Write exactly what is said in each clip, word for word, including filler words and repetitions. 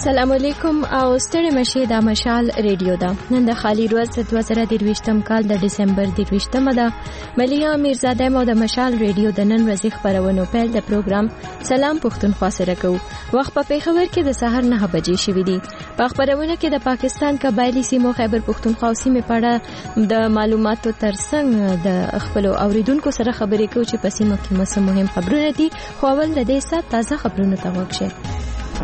السلام علیکم او ستړي مشه د مشال ریډیو دا نن د خالی ورځ د دوه زره درویشتم کال د دسمبر درویشتمه ده. ملیا میرزاده مو د مشال ریډیو د نن ورځې خبرونو پیل د پروګرام سلام پښتونخوا سره کوو. وخت په پیښور کې د سحر نه بجې شوې دي. په خبرونه کې د پاکستان قبایلی سیمو خیبر پښتونخوا او سیمې پاړه د معلوماتو ترڅنګ د خپل اوریدونکو سره خبرې کوي چې په سیمو کې مسه مهم خبرونه دي. خو اول د دې سات تازه خبرونه ته وګورئ.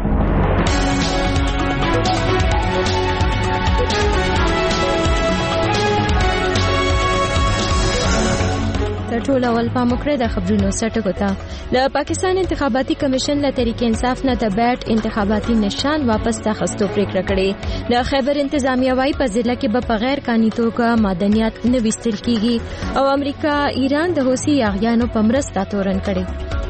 ټول اول پاموکره د خبرونو سټکو ته د پاکستان انتخاباتي کمیشن له تحریک انصاف نه د بیټ انتخاباتي نشان واپس تاخستو پریکړه کړې. د خیبر انتظامیه وايي په ضلع کې به په غیر قانوني توګه معدنیات نه ویستل کیږي او امریکا ایران د حوثي یاغیانو په مرسته تورن کړي.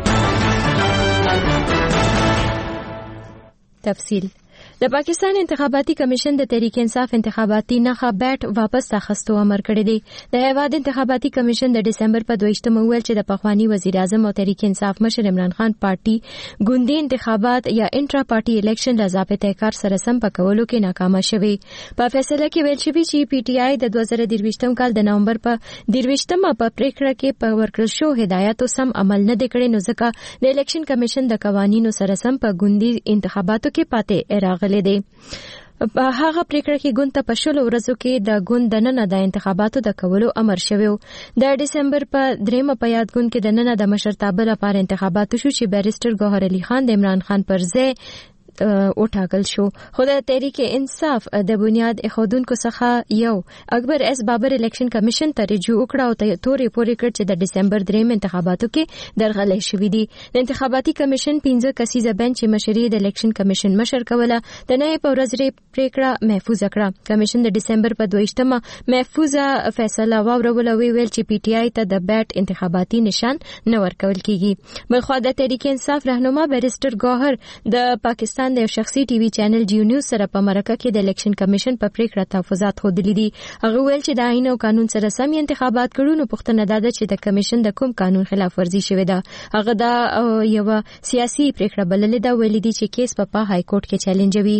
تفصیل د پاکستان انتخاباتي کمیشن د تحریک انصاف انتخاباتي نخا بیټ واپس اخستو امر کړی دی. د هیواد انتخاباتي کمیشن د دسمبر په دویشتم ویل چې د پخوانی وزیر اعظم او تحریک انصاف مشر عمران خان پارټي ګوندي انتخابات یا انټرا پارټي الیکشن ل ضابطه کار سره سم پکولو کې ناکامه شوی. په فیصله کې ویل شوی چې پی ټی آی د دوه زره درویشتم کال د نومبر په درویشتمه په پریکړه کې په ورکړل شو هدایاتو سم عمل نه کړي، نو ځکه د الیکشن کمیشن د قوانینو سره سم په ګوندي انتخاباتو کې پاتې راغلی دی. په هغه پریکړه کې ګوند ته په شلو ورځو کې د ګوند دننه د انتخاباتو د کولو امر شوی. د دسمبر په دریمه په یاد ګوند کې دننه د مشرتابه لپاره انتخاباتو شو چې بیرسټر ګوهر علي خان د عمران خان پر ځای او ټاکل شو. خو د تحریک انصاف د بنیاد اخودونکو څخه یو اکبر اس بابر الیکشن کمیشن ته رجوع وکړه او تورې پورې کړ چې د دسمبر دریم انتخاباتو کې درغلې شوې دي. د انتخاباتي کمیشن پنځه کسیزه بنچ مشري د الیکشن کمیشن مشر کوله د نه په ورځ پریکړه محفوظ کړه. کمیشن د دسمبر په دویشتمه محفوظه فیصله واوروله وی ویل چې پی ټی آی ته د بیټ انتخاباتي نشان نه ورکول کیږي. بلخو د تحریک انصاف رهنما بیرسټر ګوهر د پاکستان د شخصي ټي وي چینل جیو نیوز سره په مرکه کې د الیکشن کمیشن په پریکړه تحفظات خوندلي دي. هغه ویل چې د آئین او قانون سره سم انتخابات کړو، نو پوښتنه ده چې د کمیشن د کوم قانون خلاف ورزي شوې ده. هغه دا یو سیاسي پریکړه بللې ده، ویلي دي چې کیس په های کورټ کې چیلنجوي.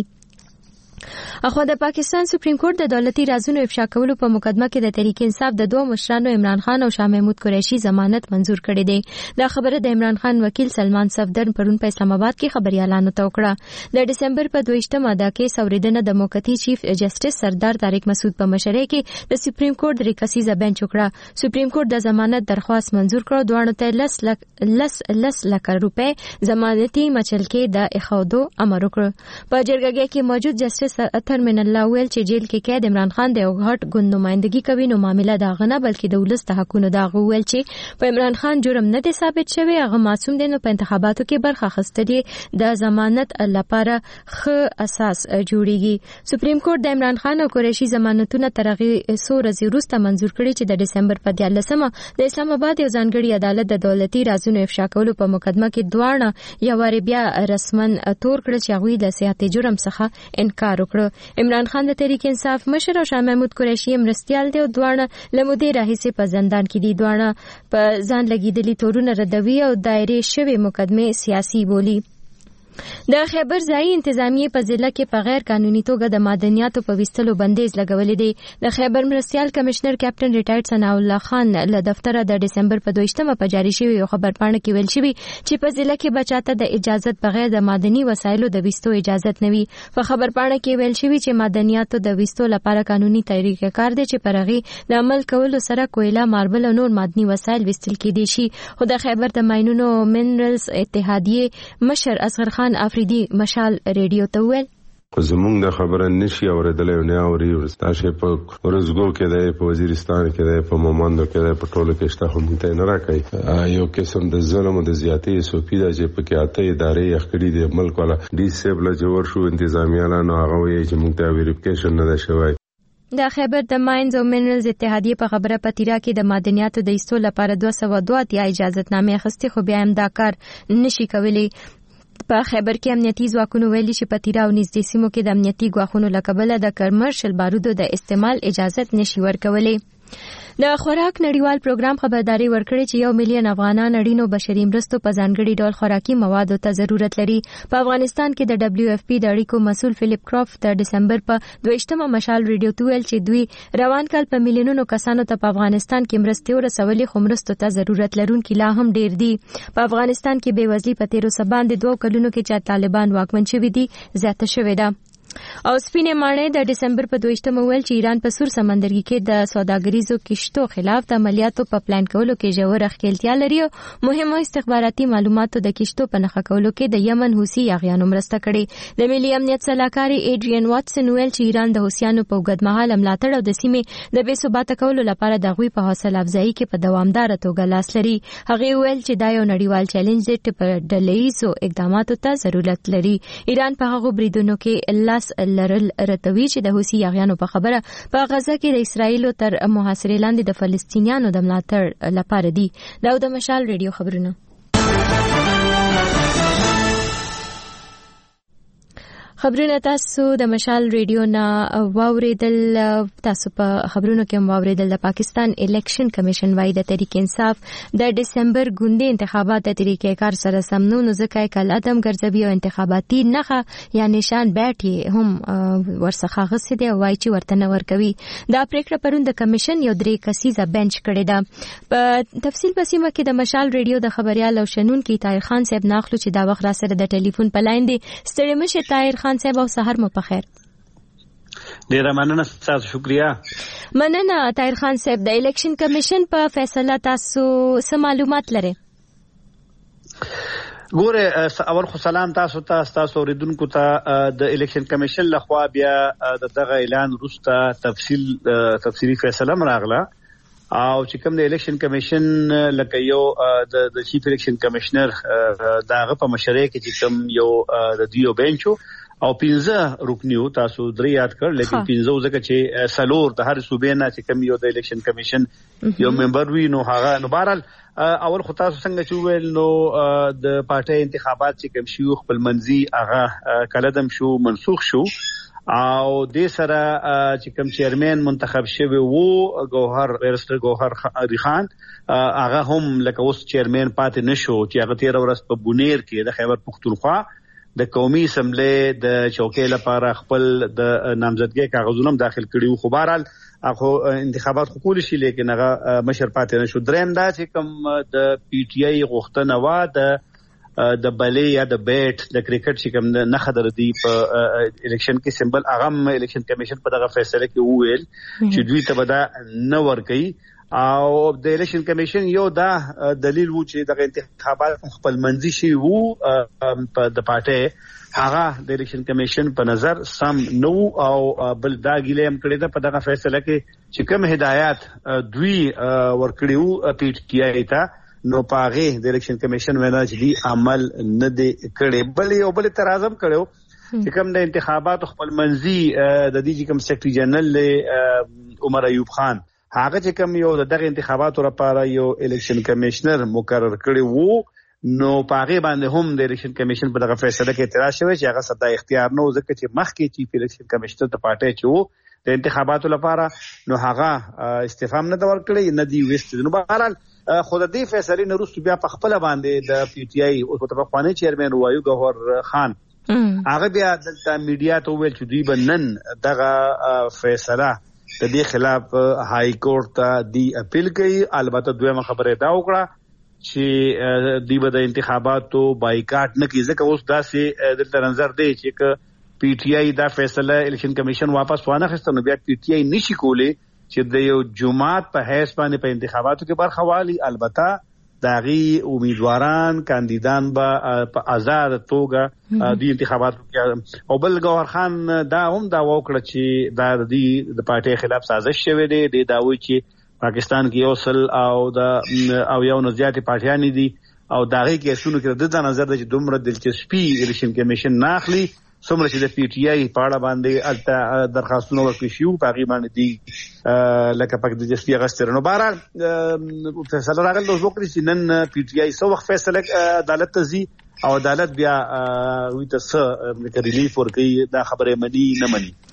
اخو د پاکستان سپریم کورټ د دولتي رازونو افشا کولو په مقدمه کې د تحریک انصاف د دوه مشرانو عمران خان او شاه محمود قریشي ضمانت منزور کړی دی. دا خبره د عمران خان وکیل سلمان صفدر پرون په اسلام آباد کې خبريالانو ته وکړه. د دسمبر په دویشتمه د کیس اوریدنه د موقتی چیف جسټس سردار طارق مسعود په مشرۍ کې د سپریم کورټ د ریکسیزه بنچ وکړه. سپریم کورټ د ضمانت درخواست منزور کړ. دوه ته لس لک لس لس لک روپے ضمانتي مچلکې د اخودو امر وکړ. په جرګه کې موجود جسټس من الله ویل چې جیل کې قید عمران خان د یو غټ ګوند نمائندګي کوي، نو معاملې دا غنه بلکې د ولست حقونو دا ویل چې په عمران خان جرم نه دی ثابت شوی، هغه معصوم دی، نو په انتخاباتو کې برخه اخیستل د ضمانت لپاره ښه اساس جوړیږي. سپریم کورټ د عمران خان او قریشي ضمانتونه ترغي څو ورځې وروسته منزور کړي چې د دسمبر په دیارلسمه د اسلام آباد یو ځانګړي عدالت د دولتي رازونو افشا کولو په مقدمه کې دواړه یو واری بیا رسمن تور کړ چې هغه د سیاحتي جرم څخه انکار وکړ. عمران خان د تحریک انصاف مشر او شاه محمود قریشي مرستيال دی او دواړه لمودې راهیسې په زندان کې دي. دواړه په ځان لګیدلي تورونه ردوي او دایره شوی مقدمه سیاسي بولی. د خیبر ځای انتظامیه په ضلع کې په غیر قانوني توګه د معدنیاتو په ویستلو بندیز لګولې دی. د خیبر مرستيال کمشنر کیپټن ریټایرډ ثنا الله خان له دفتر د دسمبر په دویشتمه په جاری شوی یو خبر پاڼه کې ویل شوی چې په ضلع کې بچاته د اجازت بغیر د معدني وسایلو د ویستو اجازت نه وي. په خبر پاڼه کې ویل شوی چې معدنیاتو د ویستو لپاره قانوني طریقه کار دی چې پرغي د عمل کولو سره کویلا، ماربل او نور معدني وسایل ویستل کېدي شي. خو د خیبر د ماینونو منرالز اتحادیه مشر اصغر خان افریدی مشال ریډیو ته ویل خو زمونږ د خبره نشي اوریدلی او نه اوري. ورستاشه په ورزګو کې دی، په وزیرستان کې دی، په مومندو کې دی، په ټولو کې شته، خو موږ ته نه راکوي. یو قسم د ظلم او د زیاتې سوپی ده چې پکې اته ادارې یخکړي دي ملک والا ډي سیب له جوړ شو انتظامیه لا نو هغه وایي چې موږ ته ویریفیکیشن نه ده شوی. د خیبر د ماینز او منرالز اتحادیه په خبره پتیرا کې د معدنیاتو د ایستو لپاره دوه سوه دوه اتیا اجازتنامې اخیستې، خو بیا هم دا کار نشي کولی. په خیبر کې امنیتي ځواکونو ویلي چې په تیرا او نږدې سیمو کې د امنیتي ګواښونو له کبله د کمرشل بارودو د استعمال اجازت نشي ورکولی. د خوراک نړیوال پروګرام خبرداري ورکړې چې یو میلیون افغانان اړینو بشري مرستو په ځانګړي ډول خوراکي موادو ته ضرورت لري. په افغانستان کې د دبليو اف پی د اړیکو مسول فلیپ کرافټ د دسمبر په دویشتمه مشال ریډیو ته ویل چې دوی روان کال په میلیونونو کسانو ته په افغانستان کې مرستې ورسولې، خو مرستو ته ضرورت لرونکي لا هم ډیر دي. په افغانستان کې بېوزلي په تیرو څه باندې دوه کلونو کې چې طالبان واکمن شوي دي زیاته شوې ده. او سپینې ماڼۍ د دسمبر په دویشتمه ویل چې ایران په سور سمندرګي کې د سوداګریزو کشتو خلاف د عملیاتو په پلان کولو کې ژوره ښکېلتیا لري او مهمو استخباراتي معلوماتو د کشتو په نښه کولو کې د یمن حوثي یاغیانو مرسته کړې. د ملي امنیت سلاکار ایډریان واټسن ویل چې ایران د حوثیانو په اوږدمهاله ملاتړ او د سیمې د بې ثباته کولو لپاره د هغوی په حوصله افزایي کې په دوامداره توګه لاس لري. هغې ویل چې دا یو نړیوال چیلنج دی چې په ډلهییزو اقداماتو ته ضرورت لري. ایران په هغو بریدونو کې لاس لرل رتوي چې د حوثي یاغیانو په خبره په غزه کې د اسرایلو تر محاصرې لاندې د فلسطینیانو د ملاتړ لپاره دي. دا د مشال ریډیو خبرونه. خبرونه تاسو د مشال ریډیو نه واوریدل. تاسو په خبرونو کې هم واوریدل د پاکستان الیکشن کمیشن وايي د تحریک انصاف د دسمبر ګوندي انتخابات د طریقې کار سره سم نه نو ځکه کله عدم ګرځوي او انتخاباتي نخه یا نشان بیټ هم ورڅخه غوښتي دی وايي چې ورته نه ورکوي. دا پریکړه پرون د کمیشن یو درې کسیزه بنچ کړې ده. په تفصیل پسې مکه د مشال ریډیو د خبريال او شنون کې طاهر خان صاحب ناخلو چې دا وخت را سره د ټلیفون په لاین دی. ستړي مشه طاهر خان صاحب او سحر مو په خیر. ډیره مننه تاسو، شکریا. مننه طاهر خان صاحب، د الیکشن کمیشن په فیصله تاسو څه معلومات لرئ؟ ګوره اول خو سلام تاسو ته تاسو اوریدونکو ته. د الیکشن کمیشن لخوا بیا د دغه اعلان وروسته تفصیل تفصیلی فیصله راغله او چې کوم د الیکشن کمیشن لکه یو د چیف الیکشن کمشنر داغه په مشرۍ کې چې کوم یو د دیو بنچو او پنځه رکنیو تاسو درې یاد کړ، لیکن پنځه ځکه چې سلور د هر صوبې نه چې کوم یو د الیکشن کمیشن یو ممبر وي نو هغه نو بهرحال اول خو تاسو څنګه چې ویل نو د پارټي انتخابات چې کوم شیو خپل منځي هغه کلدم شو منسوخ شو او د سره چې کوم چیرمن منتخب شوی وو ګوهر بیرستر ګوهر علي خان هغه هم لکه اوس چیرمن پاتې نشو چې هغه تیر ورځ په بونیر کې د خیبر پختونخوا د قومي اسمبلی د چوکۍ لپاره خپل د نامزدګۍ کاغذونه داخل کړي وو. خو بهرحال هغه انتخابات خو کول شي لیکن هغه مشر پاتې نشو. دریم دا چې کوم د پی ټی آی غوښتنه وا د د بلې یا د بیټ د کرکټ چې کوم نه خبر دی په الیکشن کې سمبل هغه الیکشن کمیشن په دغه فیصله کې وویل چې دوی ته به دا نه ورکوي او د الیکشن کمیشن یو دا دلیل وو چې دغه انتخابات خپل منځي شي وو په د پارټي هغه د الیکشن کمیشن په نظر سم نو او بل دا ګیلې هم کړی دا په دغه فیصله کې چې کوم هدایت دوی ورکړي وو پی ټی آی ته نو پاغه د الیکشن کمیشن وینا چې دی عمل نه دی کړي. بل یو بل ترازم کړو چې کوم د انتخابات خپل منځي د دې کوم سیکریټری جنرال عمر ایوب خان هغه چې کوم یو دغه انتخاباتو لپاره یو الیکشن کمیشنر مقرر کړي وو نو پاغه باندې هم د الیکشن کمیشن په دغه فیصله کې اعتراض شوی چې هغه صدا اختیار نه ځکه چې مخکې چیف الیکشن کمیشنر د پارټي چې وو د انتخاباتو لپاره نو هغه استفهام نه ورکړي نه دی وست. نو بهرحال خود دې فیصله نه وروسته بیا په خپل باندې د پی ټی آی او په خواني چیرمن وایو ګوهر خان هغه بیا د میډیا ته ویل چې دوی بنن دغه فیصله د دې خلاف های کورټ ته دی اپیل کوي. البته دویمه خبره دا وکړه چې دوی به د انتخاباتو بایکاټ نه کوي ځکه اوس داسې دلته نظر دی چې پی ټی آی دا فیصله الیکشن کمیشن واپس وانه خسته نو بیا پی ټی آی نشي کولی چې د یو جماعت په حیث باندې په انتخاباتو کې برخه والی. البته داغي امیدواران کاندیدان به په آزاد توګه د انتخاباتو کې او بل ګوهر خان دا هم دا وکړه چې دا د پارټي خلاف سازش شوی دی. د داوی چې پاکستان کې یو سل او د او یو نه زیاتې پارټیان دي او داغي کې سونو کې د نظر د دومره دلچسپي الیکشن کمیشن ناخلی څومره چې د پی ټی آی په اړه باندې الته درخواستونه ورکړي شو په هغه باندې دي لکه پک د جسپی غستر. نو بهرحال فیصله راغله اوس وکړي چې نن پی ټی آی سو وخت فیصله عدالت ته ځي او عدالت بیا وی ته څه ریلیف ورکړي دا خبره مني نه مني.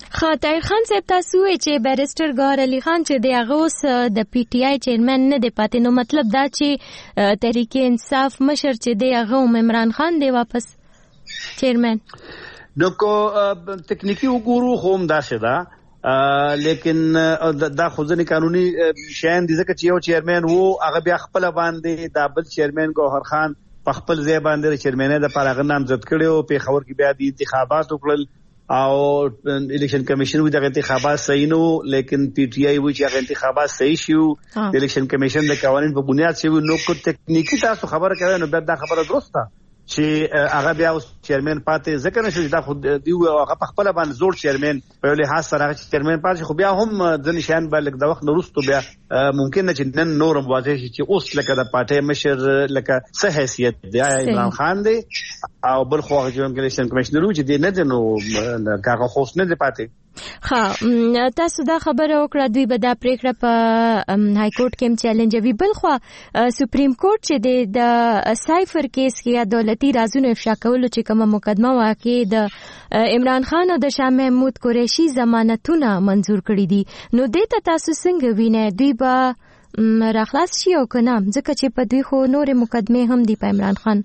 خاطر خان صاحب تاسو چې بیرسټر ګوهر علي خان چې دی هغه اوس د پی ټی آی چیرمن نه دی پاتې، نو مطلب دا چې تحریک انصاف مشر چې دی هغه عمران خان دی واپس چیرمن. نو کو تکنیکی وګورو خو هم داسې ده، لیکن دا خو ځنې قانوني شیان دي ځکه چې یو چیرمن وو هغه بیا خپل باندې دا بل چیرمن ګوهر خان په خپل ځای باندې چیرمنۍ د پاره غو نامزد کړو، په خبر کې بیا د انتخابات وکړل او الیکشن کمیشن وی د انتخابات صحیح نو، لیکن پی ټی آی وی چې انتخابات صحیح شو، الیکشن کمیشن د قوانین په بنیاد شوی نو کو تکنیکی تاسو خبره کوي نو دا خبره درسته چې هغه بیا اوس چیرمن پاتې ځکه نشو دا خو دی هغه په خپل باندې زوړ چیرمن په لحاظ سره چې چیرمن پاتې خو بیا هم ځنې شیان به لکه د وخت وروسته بیا ممکن نه چې نن نورم واضح شي چې اوس لکه د پارټي مشر لکه څه حیثیت دی عمران خان دی او بل خو هغه الیکشن کمیشنر چې دی نه دی نو هغه خو نه دی پاتې. ها تاسو دا خبره وکړه دوی به دا پریکړه په های کورټ کې چیلنجوي، بل خو سپریم کورټ چې د سایفر کیس کې یا دولتي رازونو افشا کولو چې کومه مقدمه واقع د عمران خان او د شاه محمود قریشي ضمانتونه منزور کړي دي، نو دې ته تاسو څنګه وینئ دوی به راخلاص شي او کنه ځکه چې په دوی خو نورې مقدمه هم دي په عمران خان؟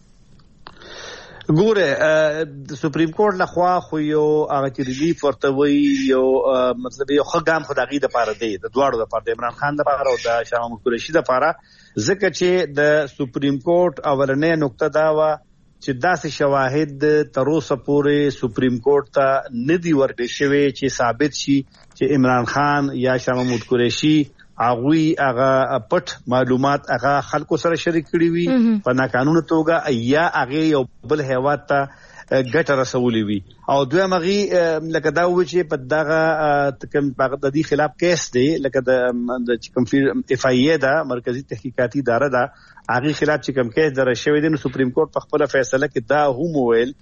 ګوره د سپریم کورټ لخوا خو یو هغه چې ریلیف ورته وی یو مطلب یو خدام خدایي د پاره دی د دواړو د پاره د عمران خان د پاره او د شاه محمود قریشي د پاره، ځکه چې د سپریم کورټ اولنې نقطه دا و چې داسې شواهد تر اوسه پورې سپریم کورټ ته نه دی ورکړل شوی چې ثابت شي چې عمران خان یا شاه محمود قریشي هغوی هغه پټ معلومات هغه خلکو سره شریک کړي وي په ناقانونه توګه یا هغه یو بل هیواد ته ګټه رسولې وي، او دویم هغه لکه دا و چې په دغه کوم د دې خلاف کیس دی لکه د کوم اف ای ای دا مرکزی تحقیقاتي اداره ده هغه خلاف چې کوم کیس در شوی دی نو سپریم کورټ په خپل فیصله کې دا هم ویل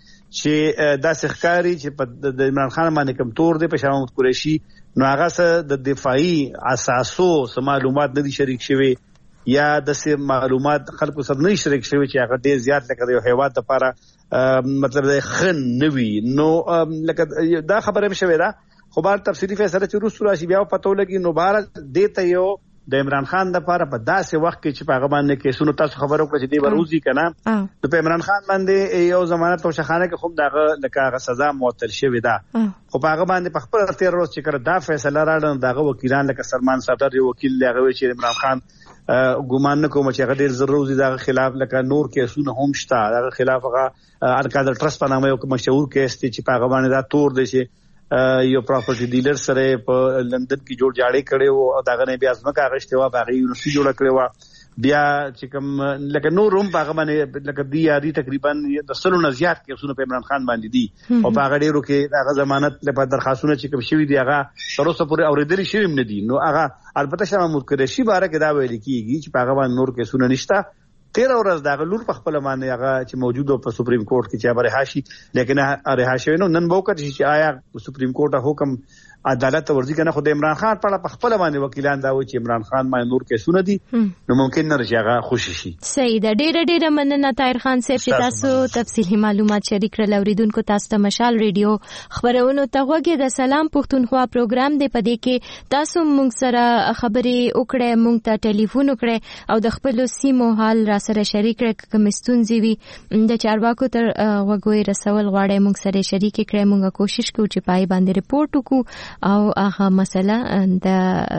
چې دا ښکاری چې په د عمران خان باندې کوم تور دی په شاه محمود قریشي نو هغه سره د دفاعي اساسو سم معلومات نه دي شریک شوی یا د سم معلومات خلکو سره نه شریک شوی چې هغه ډیر زیات لکه یو هیواد لپاره مطلب د خن نوي نو لکه دا خبره هم شوی دا خو بار تفصیلی فیصله چې روس راشي بیا پتو لګي نو بار دیته یو د عمران خان د لپاره په داسې وخت کې چې په هغه باندې کیسونو تاسو خبرو کړئ چې دی وروزي کنه نو په عمران خان باندې یو ضمانت او شخانه کې خوب دغه لکه هغه سزا معطل شوی دا خو په هغه باندې په خپل تیر روز چې کړه دا فیصله راړل دغه وکیلان لکه سلمان صدر یو وکیل لغه چې عمران خان ګومان نه کوم چې هغه ډیر ضروري دغه خلاف لکه نور کیسونه هم شته دغه خلاف هغه الکادر ټرست په نامه یو مشهور کیس دی چې په هغه باندې دا تور دی چې یو پراپرټي ډیلر سره په لندن کې جوړ جاړې کړي او داغه نه بیا ځمکه اغشته و باغی یونیورسيټي جوړ کړي و بیا چې کوم لکه نور هم هغه باندې لکه دی یاري تقریبا د سلو نه زیات کیسونه په عمران خان باندې دي او هغه ډیرو کې هغه ضمانت لپاره درخواستونه چې کوم شوی دی هغه تر اوسه پورې اوریدل شوی نه دي نو هغه البته شاه محمود قریشي باره کې دا ویل کیږي چې په هغه باندې نور کیسونه نشته تیر ورځ دا غلور په خپل باندې هغه چې موجوده په سپریم کورټ کې چې رهاشي لیکن رهاشي نو نن وکړي چې آیا سپریم کورټ حکم عدالت ورزي کنه خو د عمران خان په خپل باندې وکیلان دا و چې عمران خان باندې نور کیسونه دي نو ممکن نه رجاغه خوشي شي. صحیح ده، ډېر ډېر مننه طاهر خان صاحب چې تاسو تفصیلي معلومات شریک کړل. اوریدونکو تاسو ته مشال ریډیو خبرونو ته غوږی د سلام پښتونخوا پروګرام دی، په دې کې تاسو موږ سره خبرې وکړې، موږ ته ټلیفون وکړې او د خپل سیمو حال را سره شریک کړئ، کوم ستونزې وي د چارواکو تر غوږی رسول غواړئ موږ سره شریک کړئ، موږ کوشش کوو چې پای باندې ریپورت وکړو او هغه مسله د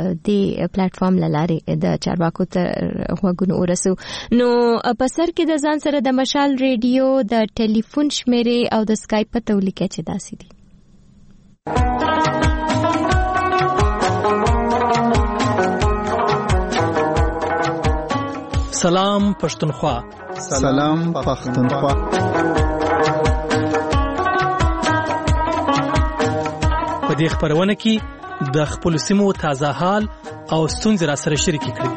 دې پلیټ فارم لاره د چارواکو ته غوږونو ورسو. نو په سر کې د ځان سره د مشال ریډیو د ټلیفون شمیرې او د سکایپ په تولیکه چې داسې دي. سلام پښتونخوا. سلام پښتونخوا. په دې خبرونه کې د خپل سیمو تازه حال او ستونزې را سره شریک کړئ.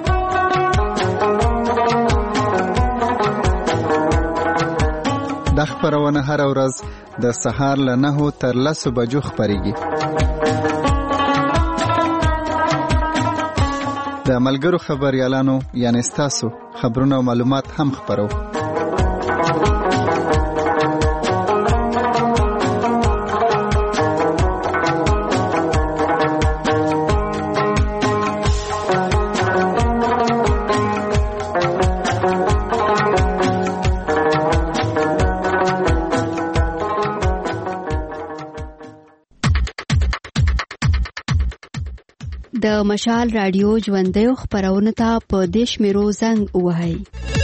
د خبرونه هر ورځ د سهار له نهو تر لسو بجو خبريږي. د ملګرو خبريالانو یعنی تاسو خبرونه او معلومات هم خبرو. د مشال رادیو ژوندۍ خبرونه ته په دیش میرو زنګ وهاي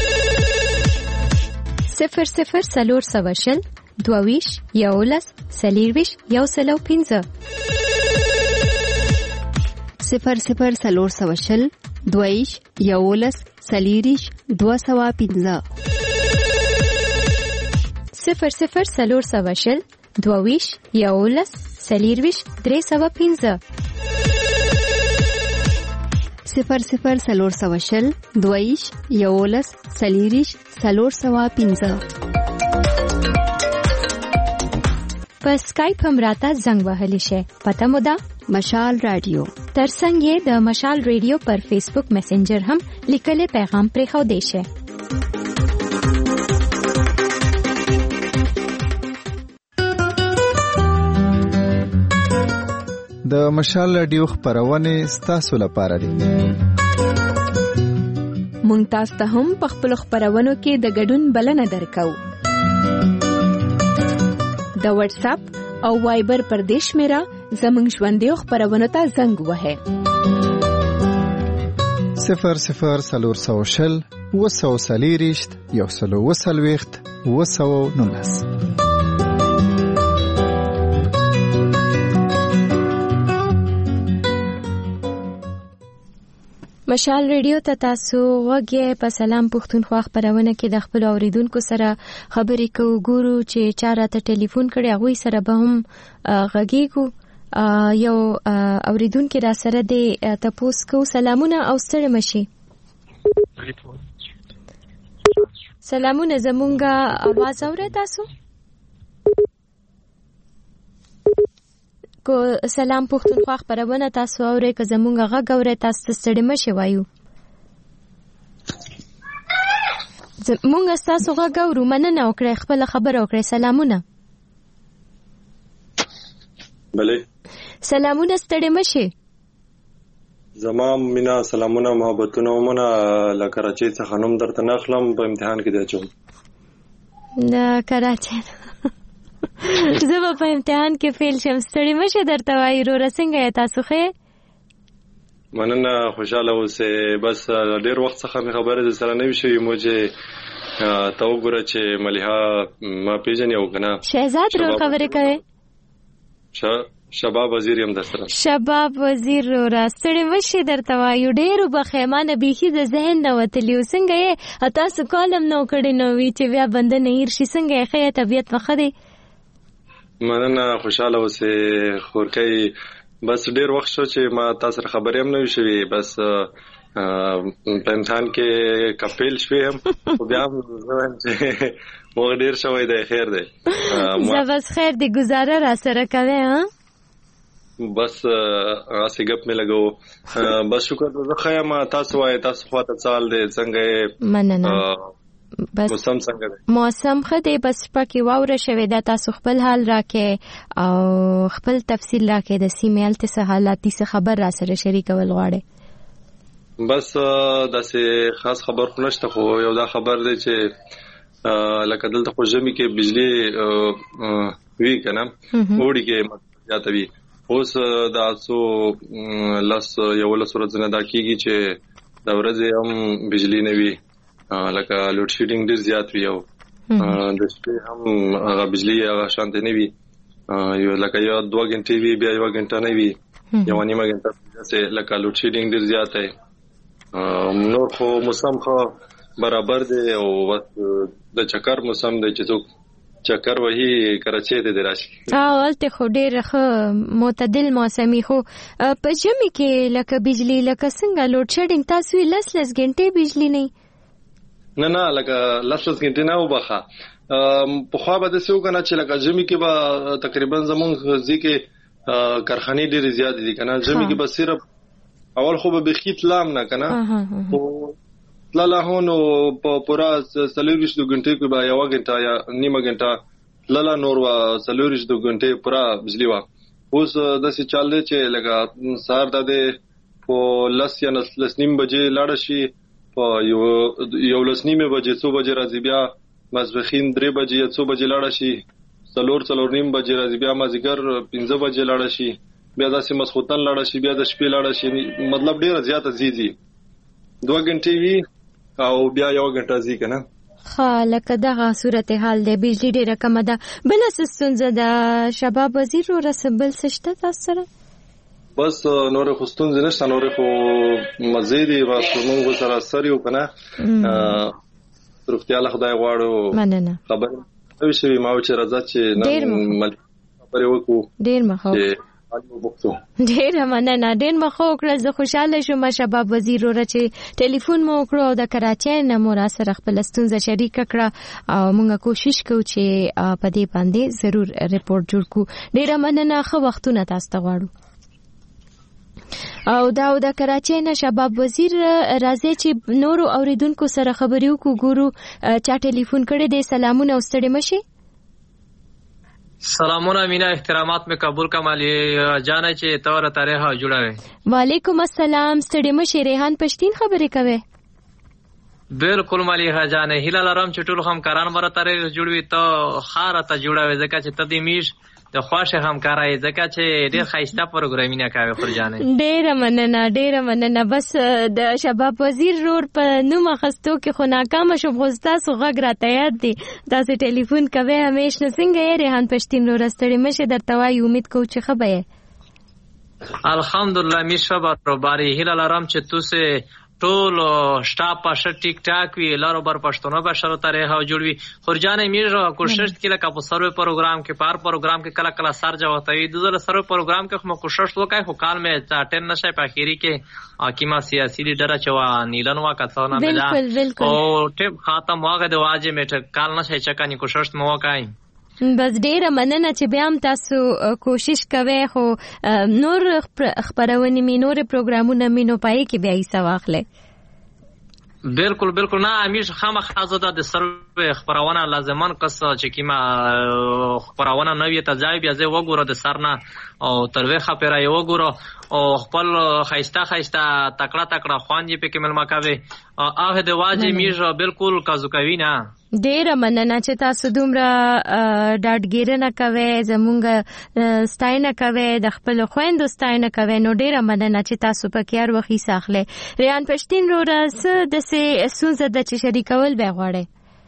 صفر صفر سلور سواشل دوویش یولس سلیرویش یو سلو پینزه صفر صفر سلور سواشل دوویش یولس سلیریش دو سوا پینزه صفر صفر سلور سواشل دوویش یولس سلیرویش درې سوا پینزه صفر صفر سلور سواشل دوویش یولس سلیریش سلور سوا پینزه په سکایپ هم راته زنګ وهلی شي. پته مو ده مشال رادیو. ترڅنګ یې د مشال رادیو پر فیسبوک میسنجر هم لیکلي پیغام پرې خو دی شي. د مشال رادیو خبرونه ستاسو لپاره دي. مونږ تاسو ته هم په خپل خبرونو کې د ګډون بلنه درکو. د واتس اپ او وایبر پر دیش میرا زمونږ ژوندۍ خبرونه ته زنګ وهه صفر صفر سلور سوشل وسو سلیریشت یو سلو وسلويخت وسو نونس. مشال ریډیو ته تاسو وګورئ. په سلام پښتونخوا خبرونه کې د خپل اوریدونکو سره خبرې کوو. ګورو چې چا راته ټلیفون کړی هغوی سره به هم غږیږو. یو اوریدونکو را سره د تپوس کو. سلامونه او ستړي مشي. سلامونه. زمونږه आवाज اورئ تاسو؟ کو سلام پښتونخوا خبرونه تاسو اورئ که زمونږه غږ اورئ تاسو ستړي مشي وایو. مونږ تاسو غږ اورو. مننه وکړئ. خپل خبره وکړئ. سلامونه. بله سلامونه. ستړي مشي. زما مینا سلامونه محبتونه ومنه. له کراچۍ څخه نوم درته نه اخلم. په امتحان کې دی اچوم. د کراچۍ زه به په امتحان کې فیل شم. ستړي مشه درته وایي. وروره څنګه یې تاسو ښه؟ مننه. خوشحاله اوسئ. بس ډېر وخت څخه مې خبرې د سره نه وي شوې. مو چې ته وګوره چې ملیحه ما پېژنې او که نه. شهزاد رو خبرې کوې؟ شباب وزیر یم در سره. شباب وزیر وروره ستړي مشي درته وایو. ډېر وبخې ما نه بیخي د ذهن نه وتلي و. څنګه یې؟ تاسو کالم نو کړی نو وي چې بیا بنده نه هیر شي. څنګه یې ښه یې؟ طبیعت مو ښه دی؟ مننه. خوشحاله اوسئ خورکۍ. بس ډیر وخت شو چې ما تاسو سره خبرې هم نه وي شوې. بس په امتحان کې کپیل شوې هم بیا هم چې موږ ډیر شوی دی. خیر دی. زه بس خیر دی گزاره را سره کوې ها؟ بس اسې ګپ مې لګو. بس شکر زه ښه یم. تاسو وایئ تاسو خواته څال دی څنګه یې؟ مننه. بس موسم څنګه دی؟ موسم ښه دی. بس پکې واوره شوې ده. تاسو خپل حال راکې او خپل تفصیل راکې د سیمې هلته څه حالاتي څه خبر را سره شریکول غواړئ؟ بس داسې خاص خبر خو نشته. خو یو دا خبر دی چې لکه دلته خو ژمي کې بجلی وي که نه اوړي کې زیاته وي. اوس دا څو لس یولس ورځې نه دا کېږي چې د ورځې هم بجلی نه وي. لکه لوډ شیډینګ ډیر زیات وي او د شپې هم هغه بجلی هغه شانته نه وي. یو لکه یو دوه غنټې وي بیا یو غنټه نه وي. یو نیمه غنټه چې لکه لوډ شیډینګ ډیر زیات دی. نور خو موسم خو برابر دی او د چکر موسم دی چې څوک چکر وهي کراچۍ ته دی راشي. او هلته خو ډېر ښه معتدل موسمي. خو په ژمي کې لکه بجلی لکه څنګه لوډ شیډینګ تاسو یې لس لس غنټې بجلی نه نه نه لکه لس لس غنټې نه وبخه. پخوا به داسې وکنه چې لکه ژمي کې به تقریبا زمونږ ځای کې کارخانې ډېرې زیاتې دي که نه. ژمي کې به صرف اول خو به بیخي تلام نه که نه. خو تلله هو نو په پوره څلورویشتو غنټې کې به یوه غنټه یا نیمه غنټه تلله. نور به څلورویشتو غنټې پوره بجلي وه. اوس داسې چال دی چې لکه سهار دا دی په لس یا لس نیم بجې لاړه شي. په یو لس نیمې بجې څو بجې راځي. بیا ماسپښین درې بجې یا څو بجې لاړه شي. څلور څلور نیم بجې راځي. بیا مازدیګر پنځه بجې لاړه شي. بیا داسې مسخوتن لاړ شي بیا د شپې لاړ شي مطلب ډیر زیاته زیږي دوه غنټې وی او بیا یو غنټه زی کنه خالق دغه صورتحال دی بجلی ډیره کم ده بل ستونزه د شباب وزیر او رسبل سشته تاسو سره بس نور خو ستونزې نشته نور خو مزيدي واسو موږ سره سره یو کنه روغتیا له خدای غواړو مننه خبر نو شي ما چې راځه چې نن خبرې وکړو ډیر مخه ډیر مننه ډیر مخه وکړه زه خوشاله شوم شباب وزیر ور چې ټلیفون مو وکړو او د کراچۍ نه مو را سره خپل ستونزه شریک کړه او موږ کوشش کوو چې په دې باندې ضرور ریپورت جوړ کړو ډیر مننه خو وختونه تاسو ته غواړو او دا د کراچۍ نه شباب وزیر راځي چې نورو اوریدونکو سره خبرې وکړو ګورو چا ټلیفون کړی دی سلامونه او ستړي مشي سلامونه مینا احترامات میں قبول کمالی جانا چې تور تاریخ جوړاوي وعلیکم السلام ستړي مشي ریحان پښتين خبرې کوي بالکل مالی جانا هلال رام چې ټول هم کاران مره تاریخ جوړوي ته خاره ته جوړاوي ځکه چې تدمیش د خواشه همکارای ځکه چې ډېر خاصه پروګرامینګ کوي خورجانه ډېر مننه ډېر مننه بس د شباب وزیر رور په نوم خستو کې خو ناکام شو غوستا سو غږ راته یاد دي تاسو ټلیفون کوي همیشه څنګه یې ریحان پښتين رور استړي مشه درته وای امید کو چې خبره الحمدلله میشه بر باری هلال آرام چې توسه ټول سٹاپ پاشه ټیک ټاک وی لارو بر پښتون بشر تاریخ او جوړوي خورجانه میره کوشش کله کا په سروي پروګرام کې پار پروګرام کې کله کله سر جوړتوي د زړه سروي پروګرام کې خو کوشش وکای خو کال مې چاټن نشه په اخیری کې حکیمه سیاسي لیډر چوا نیلن وا کڅونه ملا او ټیم ختم واغه د واجب میټ کال نشه چکاني کوشش مو وکای بس ډیره مننه چې بیا هم تاسو کوشش کوئ خو نور خبرونه می نور پروګرامونه مینو پای کې بیا یې سواخله بالکل بالکل نه امیر خامخ ازاده د سروي خبرونه لازمان قصه چې کیما خبرونه نوې تجایب یا زه وګوره د سرنا او تروي خبره یو وګوره او خپل خایسته خایسته تکړه تکړه خوان یې په کمل مکاوي هغه د واجب میره بالکل کازو کوي نه ډیره مننه چې تاسو دومره ډاډګیرنه کوي زمونږ ستاینه کوي د خپل خويندو ستاینه کوي نو ډیره مننه چې تاسو په کار وخی ساخله ریان پښتين روراس د سه سونزه د چې شریکول به غواړي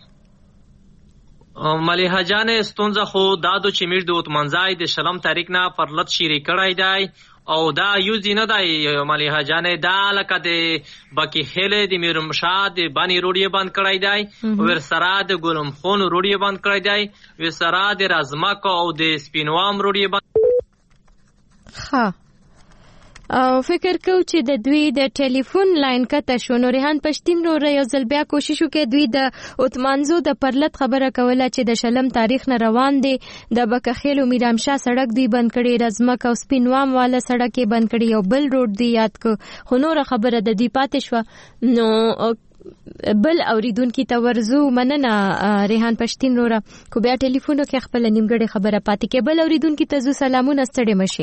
مليحه جان ستونزه خو دادو چې میر د وتمنځای د شلم تاریخ نه پرلط شری کړای دی او دا یوز نه دی مليحه جان دا لکه د باقي هله د میرمشاد باندې روډي بند کړای دی ور سره د ګلم خون روډي بند کړای دی ور سره د رازمک او د سپینوام روډي بند ها او فکر کو چې د دوی د ټلیفون لاین کته شو نو ریحان پښتين رو یو ځل بیا کوشش وکړي دوی د اوتمانزو د پرلط خبره کوله چې د شلم تاریخ نه روان دي د بکخیل او میرامشاه سړک دوی بند کړي رزمک او سپینوام والا سړک یې بند کړي او بل روډ دی یاد کو خو نور خبره د دې پاتې شو نو بل اوریدونکو ته ورزو مننه ریحان پښتين رو کو بیا ټلیفون کې خپل نیمګړی خبره پاتې کې بل اوریدونکو ته زو سلامونه ستړي مشي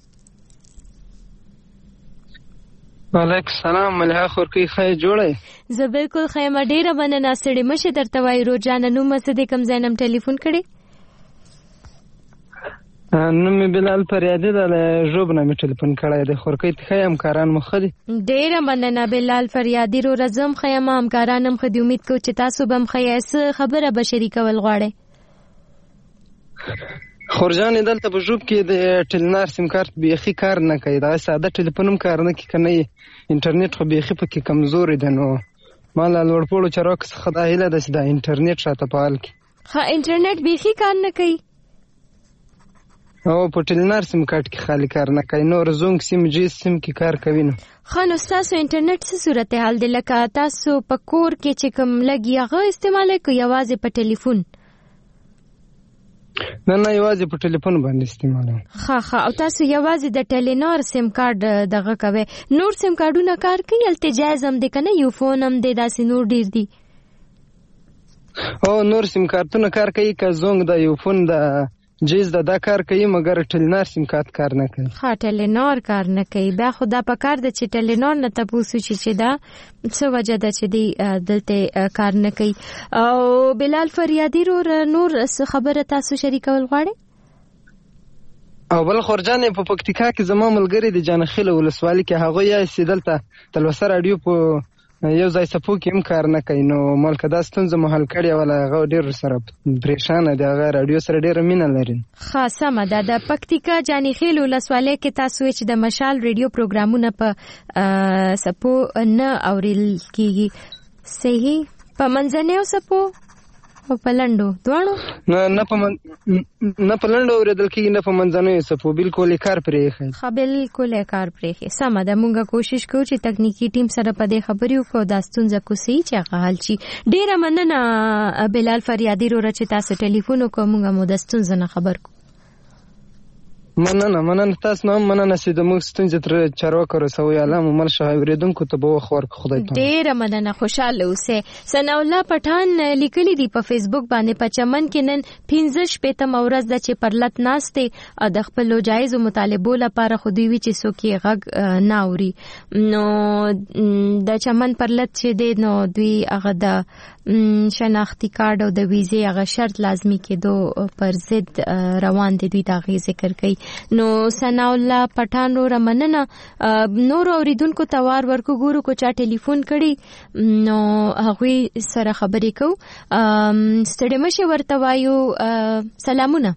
وعلیکم السلام ملها خورکی خای جوړه زه بالکل خیمه ډیره مننه ستړي مشه درته وای روزانه نو مسد کم زینم ټلیفون کړي نو می بلال فریادی د جوب نه می ټلیفون کړی د خورکی خیم کاران مخدي ډیره مننه بلال فریادی رو رزم خیمه هم کارانم خدي امید کو چې تاسو بم خیاس خبره بشری کول غواړي خورجان دلته په جوب کې د ټلنار سیم کارت بیخي کار نه کوي دا ساده ټلیفونم کار نه کوي کنه انټرنیټ خو بیخي پکې کمزوري ده نو مال لوړپوړو چرواک څخه دا هیله ده چې دا انټرنیټ شاته پال کی ها انټرنیټ بیخي کار نه کوي او په ټلنار سیم کارت کې خالی کار نه کوي نو زونګ سیم جی سیم کې کار کوي نو خان تاسو انټرنیټ څه صورتحال دی لکه تاسو په کور کې چې کوم لګي هغه استعمال کوي یوازې په ټلیفون نه نه یوازې په ټلیفون باندې استعمالوم ها ها او تاسو یوازې د ټلینار سیم کارت دغه کوي نور سیم کارتونه کار کوي التجاز هم دي کنه یو فون هم دي داسې نور ډیر دي او نور سیم کارتونه کار کوي که زونګ د یو فون د جیز د دا کار کوي مګر ټلینار سیم کارت کار نه کوي ها ټلینار کار نه کوي بیا خدا په کار د چې ټلینار نه تاسو چې دا څه وجه ده چې دی دلته کار نه کوي او بلال فریادی رو نور خبره تاسو شریکول غواړي او بل خورجان په پکتیکا کې زما ملګری د جانخیل ولسوالي کې هغه یې سیدلته تلوسه رادیو په یو ځای سپو کې هم کار نه کوي نو ملک دا ستونزه مو حل کړې ولا هغه ډیر سره پریشان دی هغه رادیو سره ډیر مینه لري. خاصه مده د پکتیکا جانخیل ولسوالي کې تاسو چې د مشال رادیو پروګرامونه په سپو نه اورل کیږي صحیح په منځنیو سپو او پلندو دوانو نه نه په من نه پلندو اوریدل کیږي نه په منځنوي سپو بالکل کار پرې ښه بالکل کار پرې سم ده. مونږه کوشش کوو چې تکنیکی ټیم سره په دې خبرې وکړو دا ستونزه کوسي چې هغه حل شي. ډیره مننه بلال فریادي رو چې تاسو ټلیفون وکړو مونږه مو د ستونزې نه خبر کو. مننه مننه تاسو نو مننه چې د موږ ستونزې تر چارواکو رسوي الله مو مل شاه اوریدونکو ته به خبر خدای ته ډیره مننه خوشاله اوسه. ثنا الله پټان لیکلي دی په فیسبوک باندې په چمن کې نن پنځه شپې ورځ د چې پرلط ناشته د خپل جایز مطالبو لپاره خو دی وی چې سوکي غږ ناوري نو د چمن پرلط چې دی نو دوی هغه د شناختی کارت او د ویزې هغه شرط لازمی کېدو پر ضد روان دي دوی دا غي ذکر کوي. نو ثنا الله پټان رو مننه نور اوریدونکو توار ورکو ګورو کو چا ټلیفون کړي نو هغه سره خبرې کو. ستړي مشه ورته وایو سلامونه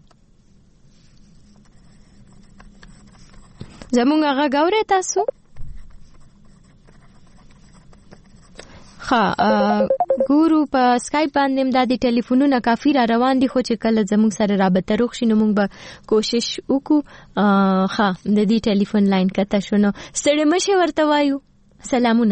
زمونږ هغه غوړې تاسو ها ګورو په اسکایپ باندې د دې ټلیفونونو کافي را روان دي خو چې کله زموږ سره رابطه روغ شي نو موږ به کوشش وکړو ها د دې ټلیفون لاین کته شنو ستړي مشه ورته وایو سلامونه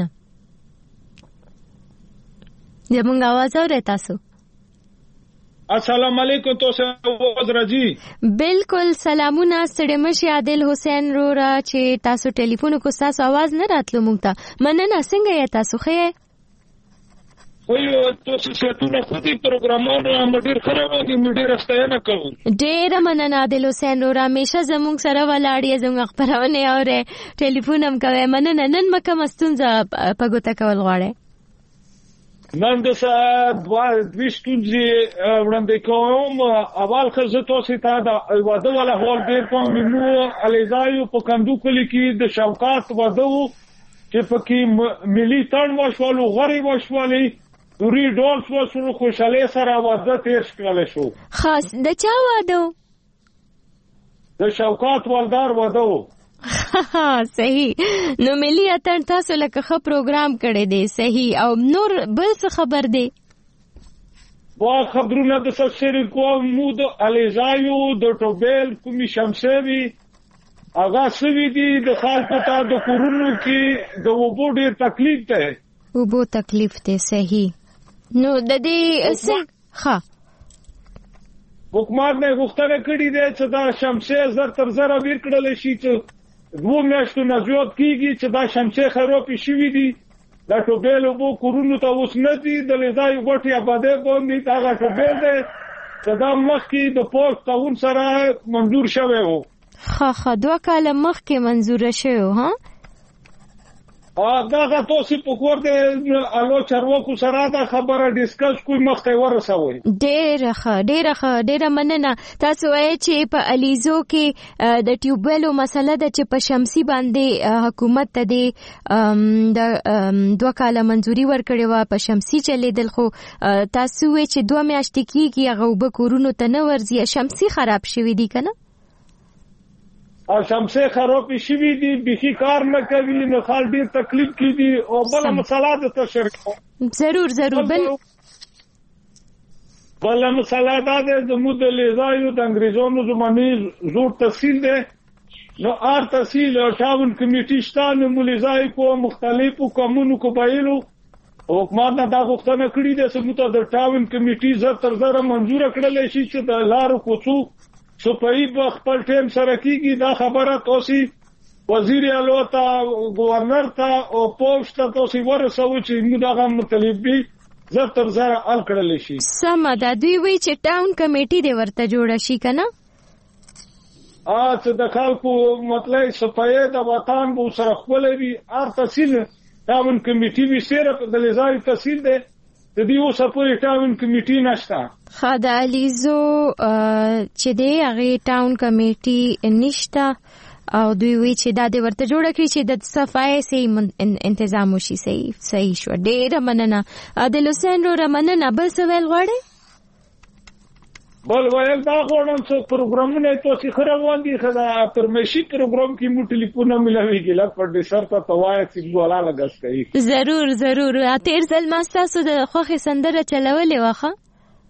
زموږ आवाज اورئ تاسو. السلام علیکم تاسو आवाज راځي بالکل سلامونه ستړي مشه عادل حسین رو را چې تاسو ټلیفون کو تاسو आवाज نه راتلو موږ ته مننه څنګه یې تاسو خې ویو تاسو ستونه خودي پروګرامونه مډیر خراب دي مډیر استاینه کوم ډیر مننه عادل حسین رو همیشه زموږ سره ولاړی زموږ خبرونه اوره ټلیفون هم کوي مننه نن مکه مستونزه پګوته کول غواړي نن د سات دوه ستونزې وړاندې کوم. اول خزه تاسو ته د واده ولا هول ډیر کوم نو الیزایو په کندو کلی کې د شوکات واده چې پکې ملي تړ وشولو غری وشولي دوری ډول وشولو خوشاله سره واده تیر شکل شو. خاص د چا واده؟ د شوکات والدار واده. صحیح نو ملي اتن تاسو لکه خ پروګرام کړی دی صحیح او نور بل څه خبر دی؟ وا خبرونه د سفر کوم مود الیزایو د ټوبل کومي شمسوي اغا سوي دي د خلکو ته د کورونو کې د وبو ډیر تکلیف ده وبو تکلیف ده صحیح نو د دې څه ها حکومت نه غوښتنه کړې ده چې دا شمسه زر تر زر ویر کړل شي چې دوه میاشتو نه زیات کیږي چې دا شمسه خراب شي دي دا ټوبل وبو کورونو ته اوس نه دي د لزای غوټي آباده باندې دا ټوبل ده چې دا مخکې د پوسټ قانون سره منظور شوی وو. خا خا دوه کاله مخکې منظور شوی ها ا دا تاسو په کور دې الو چارواکو سره دا خبره ډیسکس کوی مخته ورسوي. ډېر ښه ډېر ښه ډېر مننه. تاسو وایي چې په الیزو کې د ټیوبویلو مسله ده چې په شمسي باندې حکومت ته د دوه کاله منځوري ورکړې و په شمسي چلیدل خو تاسو وایي چې دوه میاشتې کېږي هغه وبه کورونو ته نه ورځي شمسي خراب شوی دی کنه او شمسه خراب شوی دي بخي کار نه کوي نو خال ډیر تکلیف کی دي او بل مسله د تشریح ضرور ضرور بل بل مسله د د مودلیزایو د انګریزانو زمانه زور تفصیل ده نو ار تفصیل او ټاون کمیټی شته مولزای کو مختلفو قومونو قبایلو حکومت نه دا غوښتنه کړې ده چې موږ د ټاون کمیټی زر تر زر منظور کړل شي چې د لارو کوڅو سپای په خپل ټیم سره کیږي دا خبره تاسو وزیر اعلی ته گورنر ته او پوسټ ته تاسو ورسوي چې موږ دغه مطالبه زر تر زر ال کړل شي. سم دا دوی وی چې ټاون کمیټي دی ورته جوړ شي کنه ا چې د خلکو مطلب سپای د وطن بو سره خپل وی ار تحصیل ټاون کمیټي وی سره د لزای تحصیل ده د دې اوسه پورې ټاون کمیټي نشته. ښه د علیزو چې دی هغې ټاون کمیټي نشته او دوی وی چې دا د ورته جوړه کړي چې د صفایي صحیح انتظام وشي. صحیح صحیح شو. ډېره مننه عادل حسین وروره، مننه. بل څه ویل غواړئ؟ بل ویل دا غواړم چې پروګرامونه تاسو ښه روان دي. ښه دا پرمشي پروګرام کې مو ټلیفونه ملاویږي لکه پروډوسر ته ته وایه چې ګولا لګس کوي. ضرور ضرور. تېر ځل ما ستاسو د خوښې سندره چلولې وه. ښه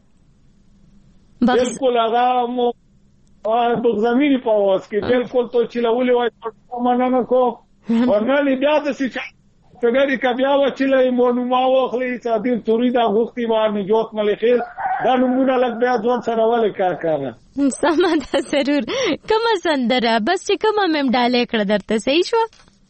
بلکل هغه مو بغزمینی په آواز کې بلکل تو چلولې وای. مننه کو ورنه بیا داسې فګری کا بیا و چلې مونږ ما واخلې چې دې توري دا غوښتي باندې جوړ ملي خیر دا نمونه لګ بیا ځون سره ولې کار کاوه. سمه ده. ضرور. کومه سندره بس چې کومه مم ډالې کړ درته صحیح شو؟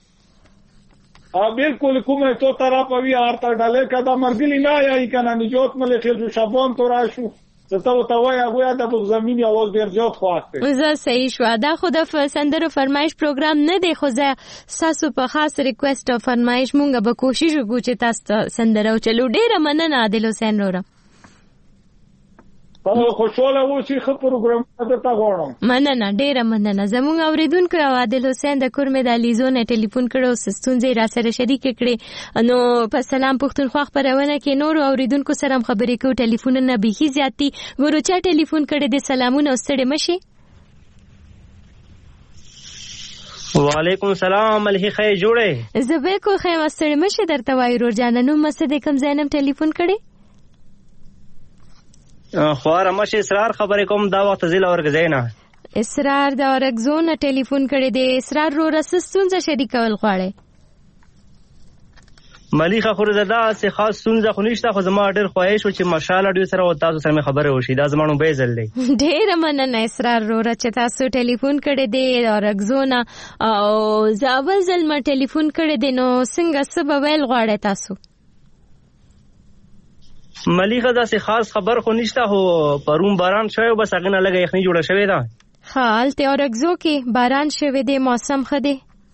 ا بالکل کومه تو طرف وی ارته ډالې کدا مرګلی نه یای کنه نجات ملي خیر شابان تو راشو ته ته وای هغه د بغزمینی आवाज ډیر جوړ خواته. زه صحیح شو. دا خو د سندرو فرمایش پروګرام نه دی، خو زه تاسو په خاص ریکوست او فرمایش مونږ به کوشش وکړو چې تاسو سندره وچلو. ډیره مننه عادل حسین وروره. خوشاله و چې خو پروګرام درته غواړم. مننه ډیره مننه. زموږ اوریدونکو عادل حسین د کورمې د لیزو نه ټلیفون کړو، ستونزې را سره شریک کړي. نو په سلام پښتونخوا خبرونه کې نور اوریدونکو سره خبرې کوو. ټلیفونونه به زیاتی ګورو چا ټلیفون کړي. د سلامونه ستړي مشي. وعلیکم السلام. ملهي خیر جوړه. زه به کو خیر ستړي مشي درته وای. روزانه نو مسد کم زینب ټلیفون کړي. خواره مشه اسرار خبرې کوم دا وخت زیله ورګزینا. اسرار دا ورګزونه ټلیفون کړي دی. اسرار رو رسستونځه شریکول غواړي. ملیخه خو دا سه خاص سونځه خو نشته، خو زما ډېر خواهش و چې ماشاءالله ډېر سره و تاسو سره خبره وشي. دا زمانو به ځل دی. ډېر مننه اسرار رو چې تاسو ټلیفون کړي دی ورګزونه او زاول ځل ما ټلیفون کړي دی. نو څنګه سبب ویل غواړي تاسو؟ ملیخه دا سه خاص خبر خو نشته، هو پروم باران شوی بس هغه نه لګي یخني جوړه شوی دا. حال ته اورګزو کې باران شوی دی، موسم خده.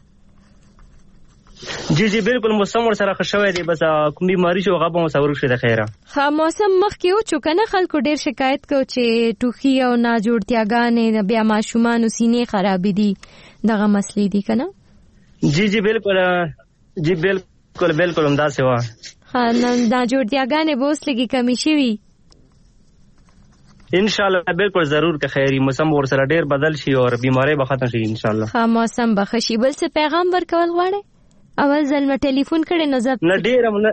جی جی بالکل موسم ور سره خوشوي دی، بس کوم بیماری شو غو به مصور شي د خیره. ها موسم مخ کې او چکنه خلکو ډیر شکایت کو چې ټوخي او نا جوړتیاګانې بیا ماشومان سینې خراب دي، دغه مسلې دي کنه. جی جی بالکل جی بالکل بالکل همدا سوا. ها دا جوړتیاګانې بوس لګي کمی شي. ان شاء الله بالکل ضرور که خیری موسم ور سره ډیر بدل شي او بیماری به ختم شي ان شاء الله. ها موسم به خشي. بل څه پیغام ورکول غواړي؟ اول ځل ما ټلیفون کړي نو زه نه ډیر نه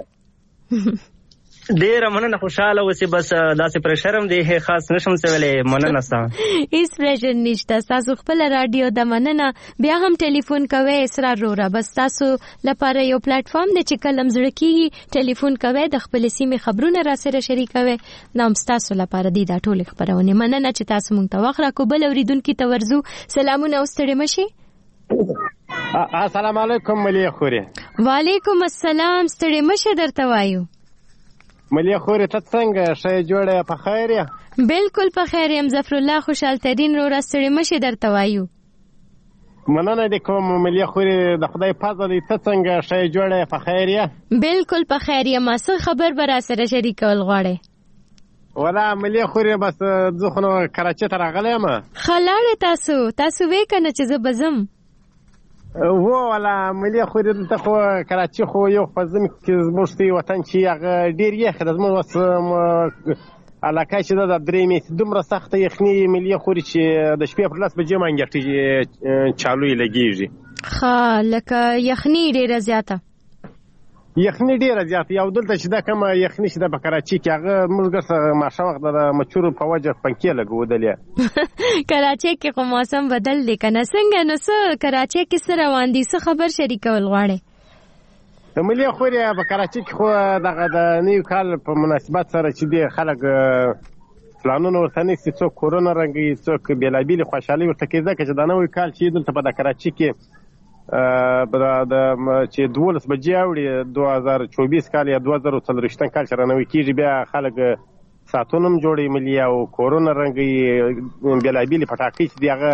ډیر مننه خوشاله اوسې، بس داسې پرشرم دی خاص نشم سویلې. مننه ستا هیڅ پرشر نشته. تاسو خپل رادیو د مننه بیا هم ټلیفون کوئ اسرار وروره. بس تاسو لپاره یو پلیټ فارم دی چې کلم زړه کیږي ټلیفون کوئ، د خپل سیمې خبرونه را سره شریکوي. نام تاسو لپاره دی دا ټول خبرونه. مننه چې تاسو مونږ ته وخت راکو. بل اوریدونکو ته ورزو سلامونه او ستړي مشي. السلام علیکم ملي خوري. وعلیکم السلام. ستړي مشه درته وایو. ملي خوري ته څنګه شې جوړه په خیر یا؟ بالکل په خیر یم ظفر الله خوشحال ترين رو ستړي مشه درته وایو. مننه د کوم ملي خوري د خدای فضل ته څنګه شې جوړه په خیر یا؟ بالکل په خیر یم. څه خبر برا سره شریکول غواړي؟ ولا ملي خوري بس ځخنو کراچي ته راغلم. خلاړه تاسو تاسو وې کنه چې زه بزم و ولا ملي خوري ته خو کراچي خو یو فزم کې زموږ وطن چې هغه ډیر یې خدمت وس علاقه چې د درې می دومره سخت یخني ملي خوري چې د شپې پر لاس بجې مانګټي چالوې لګیږي. ها لکه یخني ډیره زیاته یخني ډیره زیاته یو دلته چې دا کوم یخني چې د کراچي کې هغه موږ سره ماشه وخت د مچورو په وجه پنکې لګودلې. کراچي کې خو موسم بدل دی کنه څنګه؟ نو څه کراچي کې سره روان دي؟ څه خبر شریکول غواړي؟ ملي خوري په کراچي کې خو دغه د نیو کال په مناسبت سره چې دی خلک پلانونه ورته نیسي، څوک کورونه رنګي، څوک بیلابیل خوشحالي ورته کوي، ځکه چې د نوی کال چې دلته په کراچي کې د چې دولس بجې اوړي دوه هزار چوبیس کال یا دوه هزار څلوېښتم کال چې رانوي کېږي، بیا خلک ساعتونه هم جوړوي ملي او کورونه رنګوي، بیلابیلې پټاکۍ چې دي هغه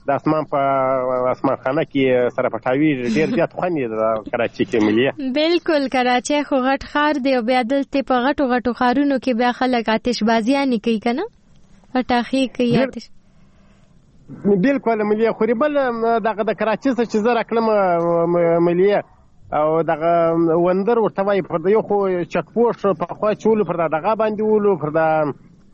د اسمان په اسمان خانه کې سره پټاوي ډیر زیات خوند د کراچي کې ملي. بالکل کراچي خو غټ ښار دی او بیا دلته په غټو غټو ښارونو کې بیا خلک آتش بازیانې کوي کنه پټاخي کوي آتش. بالکل ملي خو بل دغه د کراچي څخه چې زه راکلم ملي او دغه وندر ورته وایي پر یو خو چک پوسټ په خوا چولو پر دغه باندې ولو پر د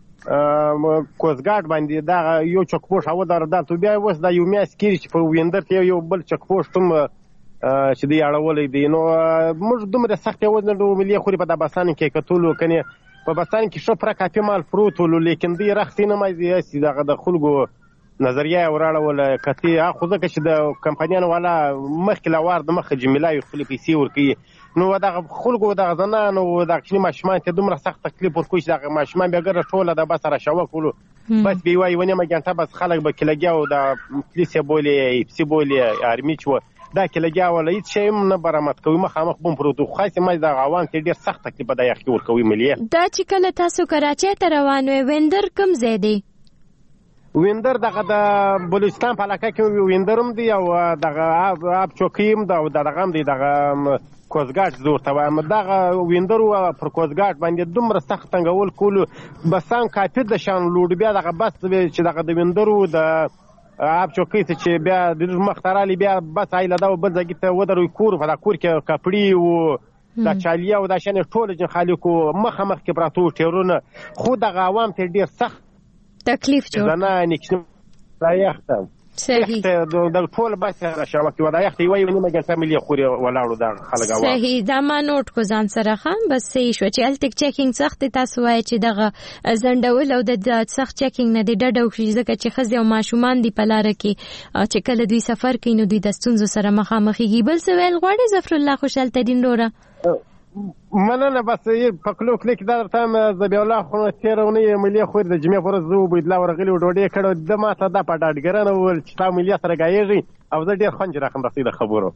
کوزګاټ باندې دا یو چک پوسټ هوا در دالته بیا اوس دا یو میاس کېږي چې په ویندر کې یو بل چک پوسټ هم چې دی اړولی دی. نو موږ دومره سخت یو نه ملي خوري په دبستان کې کتلو کنه په بستان کې شو پر کافي مال فروت ولو لیکن دی رختي نه مې زی دغه د خلکو نظریه وراړول کتي اخو ځکه چې د کمپنیانو والا مخکې لوار د مخ جمیلای خپل پیسې ورکي. نو دغه خلکو دغه زنانو دغه کښنی ماشومان ته دومره سخت تکلیف ورکوي چې دغه ماشومان بیا ګره ټوله د بس را شوه کولو بس بی وای ونی ما ګنټه بس خلک به کلګیاو د پولیس بولې پسی بولې ارمی چو دا کلګیاو له هیڅ شی نه برامت کوي مخامخ بم پروتو خاصه ما د غوان ته ډیر سخت تکلیف د یخ ورکوي ملي. دا چې کله تاسو کراچي ته روان وې ویندر کم زیدي ویندر دغه د بلوچستان په علاقه کې ویندرم دی او دغه اب چوکیم دا دغه هم دی دغه کوزګاټ زور ته وایم دغه ویندرو پر کوزګاټ باندې دومره سخت څنګهول کولو بسان کافي د شان لوډ بیا دغه بس چې دغه د ویندرو د اب چوکۍ چې بیا د مختارالي بیا بس ایله دا بل ځای ته ودروي کور په دا کور کې کپړی او دا چالیا او دا شان ټول جن خالکو مخه مخ کې پراتو ټیرونه خو دغه عوام ته ډیر سخت تکلیف جوړ نه نکښ رايخته صحیح د ټول بس را شاو کې ودا یختي وای ونی مګر ملي خوري ولاړو دا خلک عوام صحیح دا ما نوٹ کو ځان سره خام بس صحیح شو چې الټیک چیکینګ سخت تاسو وای چې دغه زندول او د سخت چیکینګ نه دی ډډو خو ځکه چې خزي او ماشومان دی پلار کې چې کله دوی سفر کوي نو دوی د ستونزو سره مخامخېږي. بل څه ویل غواړي ظفر الله خوشحال تدین روره مننه بس په کلو کلیک دا تم زبی الله خو تیرونی ملي خو د جمعې پر زو بيدلا ورغلی ډوډۍ کړو د ماته د پټاډګرنه ول چې تا ملي سره غایږي او زه ډیر خنجر راخم رسید خبرو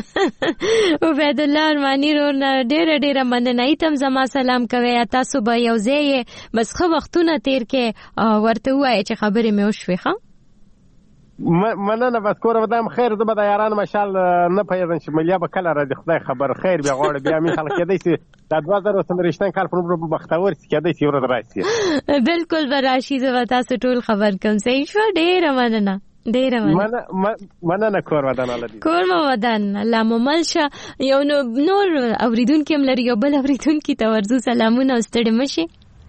عبد الله ارمانی رو ډیر ډیر مننه ایتم زما سلام کوي تاسو به یو ځای بس خو وختونه تیر کې ورته وای چې خبرې مې وشوي ښه مننه بس کور ودام خیر زه به د یاران مشال نه پیژن چې ملیا به کله را د خدای خبر خیر بیا غواړي بیا می خلک کېدای شي د دوه زره څلوېښتم کال پر بختور کېدای شي ورته راشي بالکل به راشي زه تاسو ټول خبر کوم صحیح شو ډیر مننه ډیر مننه مننه کور ودان الله کور مو ودان الله مو ملشه یو نور اوریدونکو هم لري یو بل اوریدونکو ته ورزو سلامونه واستړي مشي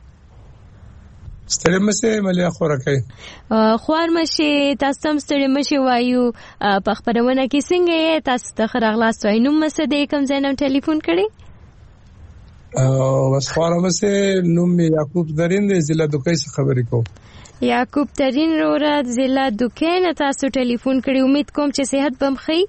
ستړي مشه ملي خورکې خوار مشه تاسو هم ستړي مشه وایو په خبرونه کې څنګه تاسو ته خرغلاس وای نو مشه د کوم ځای ټلیفون کړی او بس خوار مشه نوم یعقوب درین د ضلع دوکۍ څخه خبرې کوم. یعقوب درین روره ضلع دوکۍ نه تاسو ټلیفون کړی امید کوم چې صحت بم خي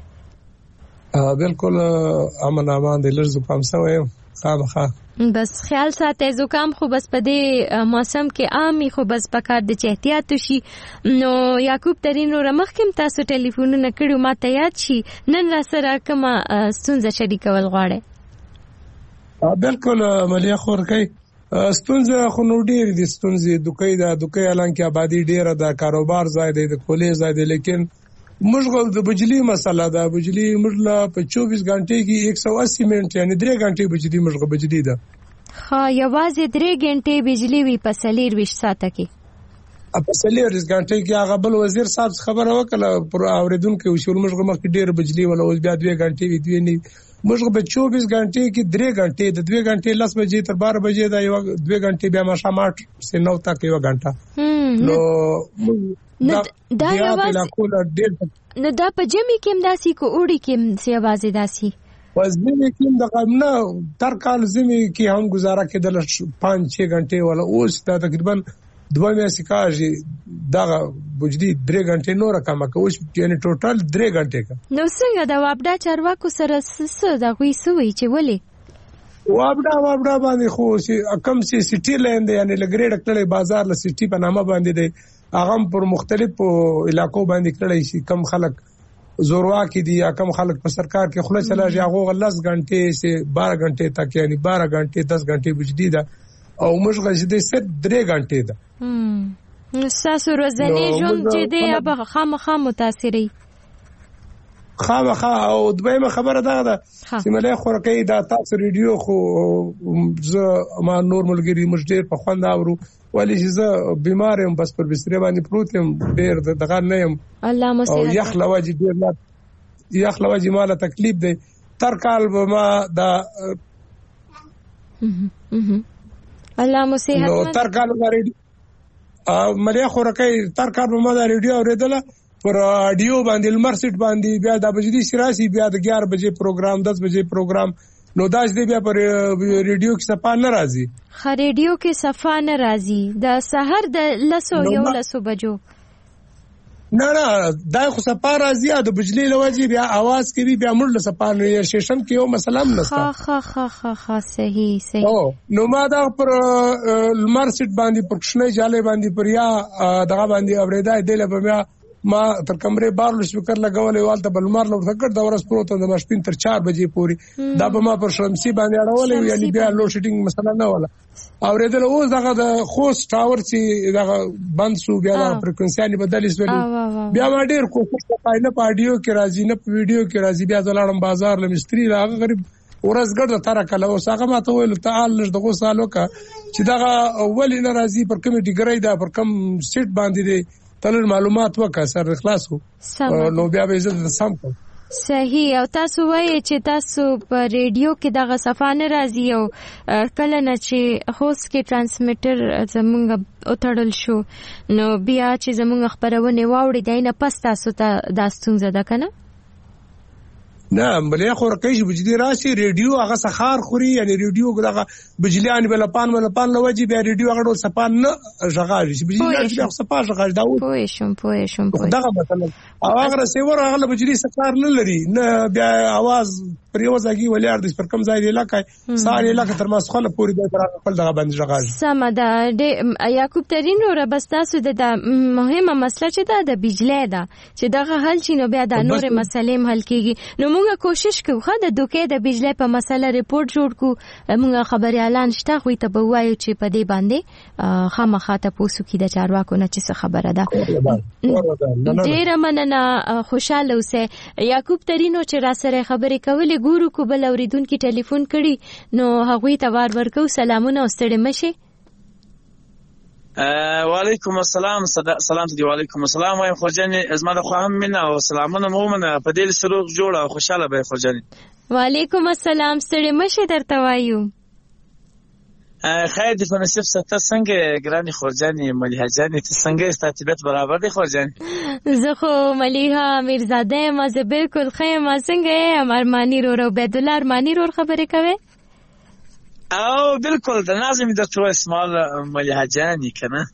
بالکل امن امان د لږ زکام سوی خامخا بس خیال ساته زکام خو بس په دې موسم کې عامي خو بس پکار د احتیاط شي. نو یعقوب ترين رو مخکم تاسو ټلیفونونه کړو ما ته یاد شي نن را سره کومه ستونزه شریکول غواړي بالکل ملي خورکې ستونزه خو نو ډیر دي ستونزې دوکۍ دا دوکۍ اعلان کې آبادی ډیره د کاروبار ځای دی د کولې ځای دی لیکن مشغل د بجلی مسله ده بجلی مړه په چوبیس غنټې کې یک سو اسی منټ یعنی درې غنټې بجلی مشغل بجلی ده ها یوازې درې غنټې بجلی وی په سلیر وش ساته کې په سلیر غنټې کې هغه بل وزیر صاحب خبره وکړه پر اوریدونکو وشول مشغل مخ ډیر بجلی ولا اوس بیا دوه غنټې وی دوی نه مشغل په چوبیس غنټې کې درې غنټې د دوه غنټې لس بجې تر بارہ بجې دا یو دوه غنټې بیا ماشامات سه نو تک یو غنټه نو نو دا یوازې نو دا په جمی کې مداسي کو اوړي کې سی आवाज داسي وزمي کې د غمنه تر کال زمي کې هم گزاره کېدل پنځه چھ غنټې ولا اوس دا تقریبا دوه میاشتې کاږي دا بجلی درې غنټې نور کم کوي یعنی ټوټل درې غنټې کا نو څنګه دا وابډا چارواکو سره څه دا غوي سوي چې ولي وابډا وابډا باندې خو سي کم سي سټي لاندې یعنی لګریډ کړي بازار ل سټي په نامه باندې دی هغه پر مختلفو علاقو باندې کړی شي کم خلک زوروا کې دي یا کم خلک په سرکار کې خلاص چلاږي هغه لس غنټې سه بارہ غنټې تک یعنی بارہ غنټې دس غنټې بجلی ده او مشغل دې ست درې غنټې ده تاسو ورځنی ژوند چې دی هغه خامخا متاثرې خامخا. او دویمه خبره دا ده چې ملي خورکې دا تاسو ریډیو خو زه ما نور ملګری مش ډیر په خوند اورو ولی چې زه بیمار یم بس پر بستر باندې پروت یم ډیر دغه نه یم الله مو او یخ لواجی ډیر نه یخ لواجی ماله تکلیف دی تر کال به ما دا الله مو صحت نو تر کال غریډ ملي خورکې تر کال به ما دا ریډیو اوریدله پر اډیو باندې لمر سیټ باندې بیا د بجلی سراسي بیا د اګیار بجې پروګرام دس بجې پروګرام نو داش دی بیا پر ریډیو کې صفه نه راځي خ ریډیو کې صفه نه راځي د سحر د لسو یو لسو بجو نه نه دا خو صفه راځي د بجلی لوجي بیا आवाज کوي بیا موږ له صفه نه سټیشن کې یو مسله هم نشته ها ها ها ها ها صحیح صحیح او نو ما دا پر لمر سیټ باندې پر کښنه جاله باندې پر یا دغه باندې اوریدا دی له بیا ما تر کمرې بار لو سپیکر لګولې والته بلمار لو تکړه د ورځ پروت د مشپین تر چار بجې پوري دا به ما پر شمسي باندې اړولې یعنی بیا لو شیټینګ مسله نه ولا اوریدل اوس دغه د خوست ټاور چې دغه بند سو بیا د فریکوئنسي بدلې سولې بیا ما ډیر کوشش وکړ نه په اډیو کې راځي نه په ویډیو کې راځي بیا ځلاړم بازار لمستری راغ غریب ورځ ګرځه تر کله اوس هغه ما ته ویل تعال لږ دغه سالو کا چې دغه اول نه راځي پر کوم ډیګری دا پر کوم سیټ باندې دی تل معلومات وکړه سر اخلاصو نو بیا به زه سم کوم صحیح او تاسو وایي چې تاسو په ریډیو کې دغه صفانه راځي او کله نه چې هوست کې ترانسمیټر زمونږ اوتړل شو نو بیا چې زمونږ خبرونه واوړي دای نه پس تاسو ته دا ستونزه ده کنه نه بلې خو رکیش بجلی راشي ریډیو هغه سخار خوري یعنی ریډیو دغه بجلیان بل پان مل پان لوجي بیا ریډیو هغه ډول سپان نه ژغاړي چې بجلی راشي هغه سپا ژغاړي دا و پوه شم پوه شم دغه مثلا او هغه سیور هغه بجلی سکار نه لري نه بیا आवाज پر یو ځای ولیار د پر کم ځای دی لکه ساري لکه تر ما خپل پوری د تر خپل دغه باندې ژغاړي سم ده د یعقوب ترين رو بس تاسو د مهمه مسله چې ده د بجلی ده چې دغه حل شي نو بیا د نور مسلې حل کیږي نو موږ کوشش کوو خو د دوکې د بجلی په مسله ریپورت جوړ کو موږ خبري اعلان شته خو ته به وایو چې په دې باندې خامخا ته پوسو کې د چارواکو نه چې خبره ده ډیر مننه خوشاله اوسه یعقوب ترينو چې را سره خبرې کولې ګورو کو بل اوریدونکو ټلیفون کړي نو هغوی ته وار ورکو سلامونه او ستړي مشه وعلیکم السلام سلام دی وعلیکم السلام وایم خوجانی ازما د خو هم منه او سلامونه مومنه په دې سروغ جوړه او خوشاله به خوجانی وعلیکم السلام ستړي مشه درته وایو خیر دی په نصیب ست څنګه ګرانی خوجانی مليحه جانی ته څنګه استاتبت برابر دی خوجانی زه خو مليحه میرزاده ما زه بالکل خیر ما څنګه امر مانی رو رو عبد الله مانی رو خبرې کوي او بالکل د نازم د تو اسمال مليحه جانی کنه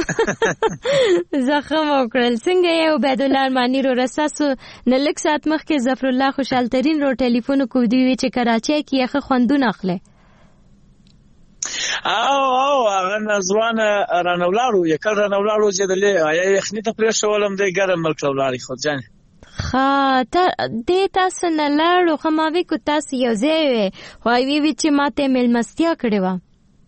زخم وکړل څنګه یو عبد الله مانی رو رساسو نه لک سات مخ کې ظفر الله خوشحال ترين رو ټلیفون کو دی چې کراچي کې یخه خوندونه اخله او او هغه نزوان رانولاړو یکل رانولاړو چې د لې یخنی ته پرې شولم د ګرم ملک ولاري خو ځان خا ته د تاسو نه لاړو خو ما وی کو تاسو یو ځای وي خو وی وی چې ماته ملمستیا کړې و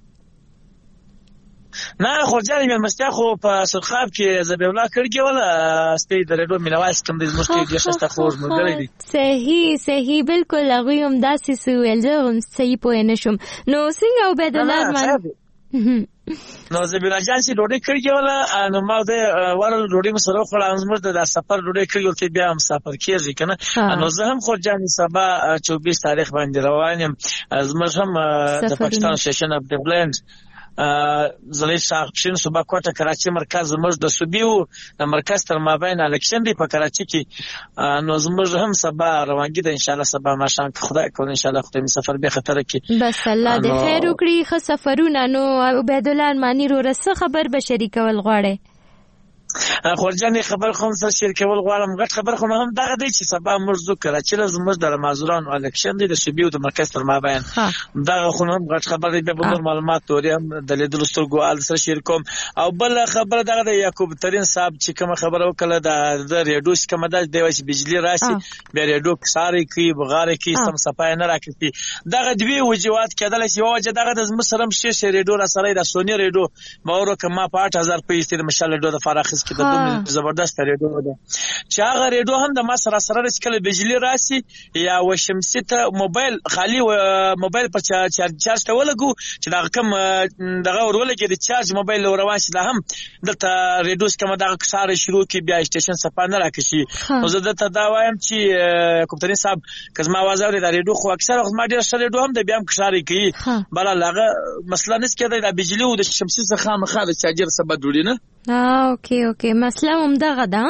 نه خو ځان مې مستا خو په سرخاب کې زبېولا کړګي ولا سپې درېدو مینواس کوم د مشکل دي شسته خو مګړې دي صحیح صحیح بالکل هغه هم داسې سویل زه هم صحیح پوه نشم نو څنګه عبد الله مان نو زبېولا جان سي ډوډۍ کړګي ولا نو ما د ورل ډوډۍ مسره خو لازم د سفر ډوډۍ کړګي ته بیا هم سفر کیږي کنه نو زه هم خو جان سبا چوبیس تاریخ باندې روان یم زموږ هم د پاکستان سټیشن اف د بلند زلی شاخشین صوبه کوټه کراچي مرکز زموږ د صوبیو د مرکز تر مابین الکشن دی په کراچي کې نو زموږ هم سبا روانګي ده ان شاء الله سبا ماشان خدای کو ان شاء الله خدای سفر به خطر کې بس الله دې خیر وکړي خو سفرونه نو عبد الله مانی رو رسه خبر به شریکول غواړي خورجان خبر خو سره شیر کول غواړم غټ خبر خو هم دغه دی چې سبا موږ ذکر چې زموږ د مازوران الیکشن دی د شبیو د مرکز پر ما بیان دغه خو هم غټ خبر دی به نور معلومات توریم د لیدلو سترګو ال سره شیر کوم او بل خبر دغه د یعقوب ترین صاحب چې کوم خبر وکړه د ریډیو سکم د دی چې بجلی راشي به ریډیو ساري کوي بغاره کوي سم صفای نه راکړي دغه دوی وجوهات کېدل چې وجه دغه د مسرم شې ریډیو را سره د سونی ریډیو باور کما په آठ هزار پیسې د مشال ریډیو د فراخص کې د دوه زبردست ریډیو ده چې هغه ریډیو هم د ما سره سره چې بجلی راسي یا و شمسي ته موبایل خالی موبایل په چارج ته ولګو چې دا کوم دغه ورولګي د چارج موبایل روان شي دا هم دلته ریډیو کوم دغه ساره شروع کی بیا سټیشن صفانه راکشي نو زه دلته دا وایم چې کوپتري صاحب کزما आवाज اوري دا ریډیو خو اکثر وخت ما ډیر سره ریډیو هم د بیا هم کشاري کوي بل هغه مسله نس کېده د بجلی او د شمسي څخه مخه د چارجر سبب جوړی نه اه اوکي اوکي مسله هم دغه ده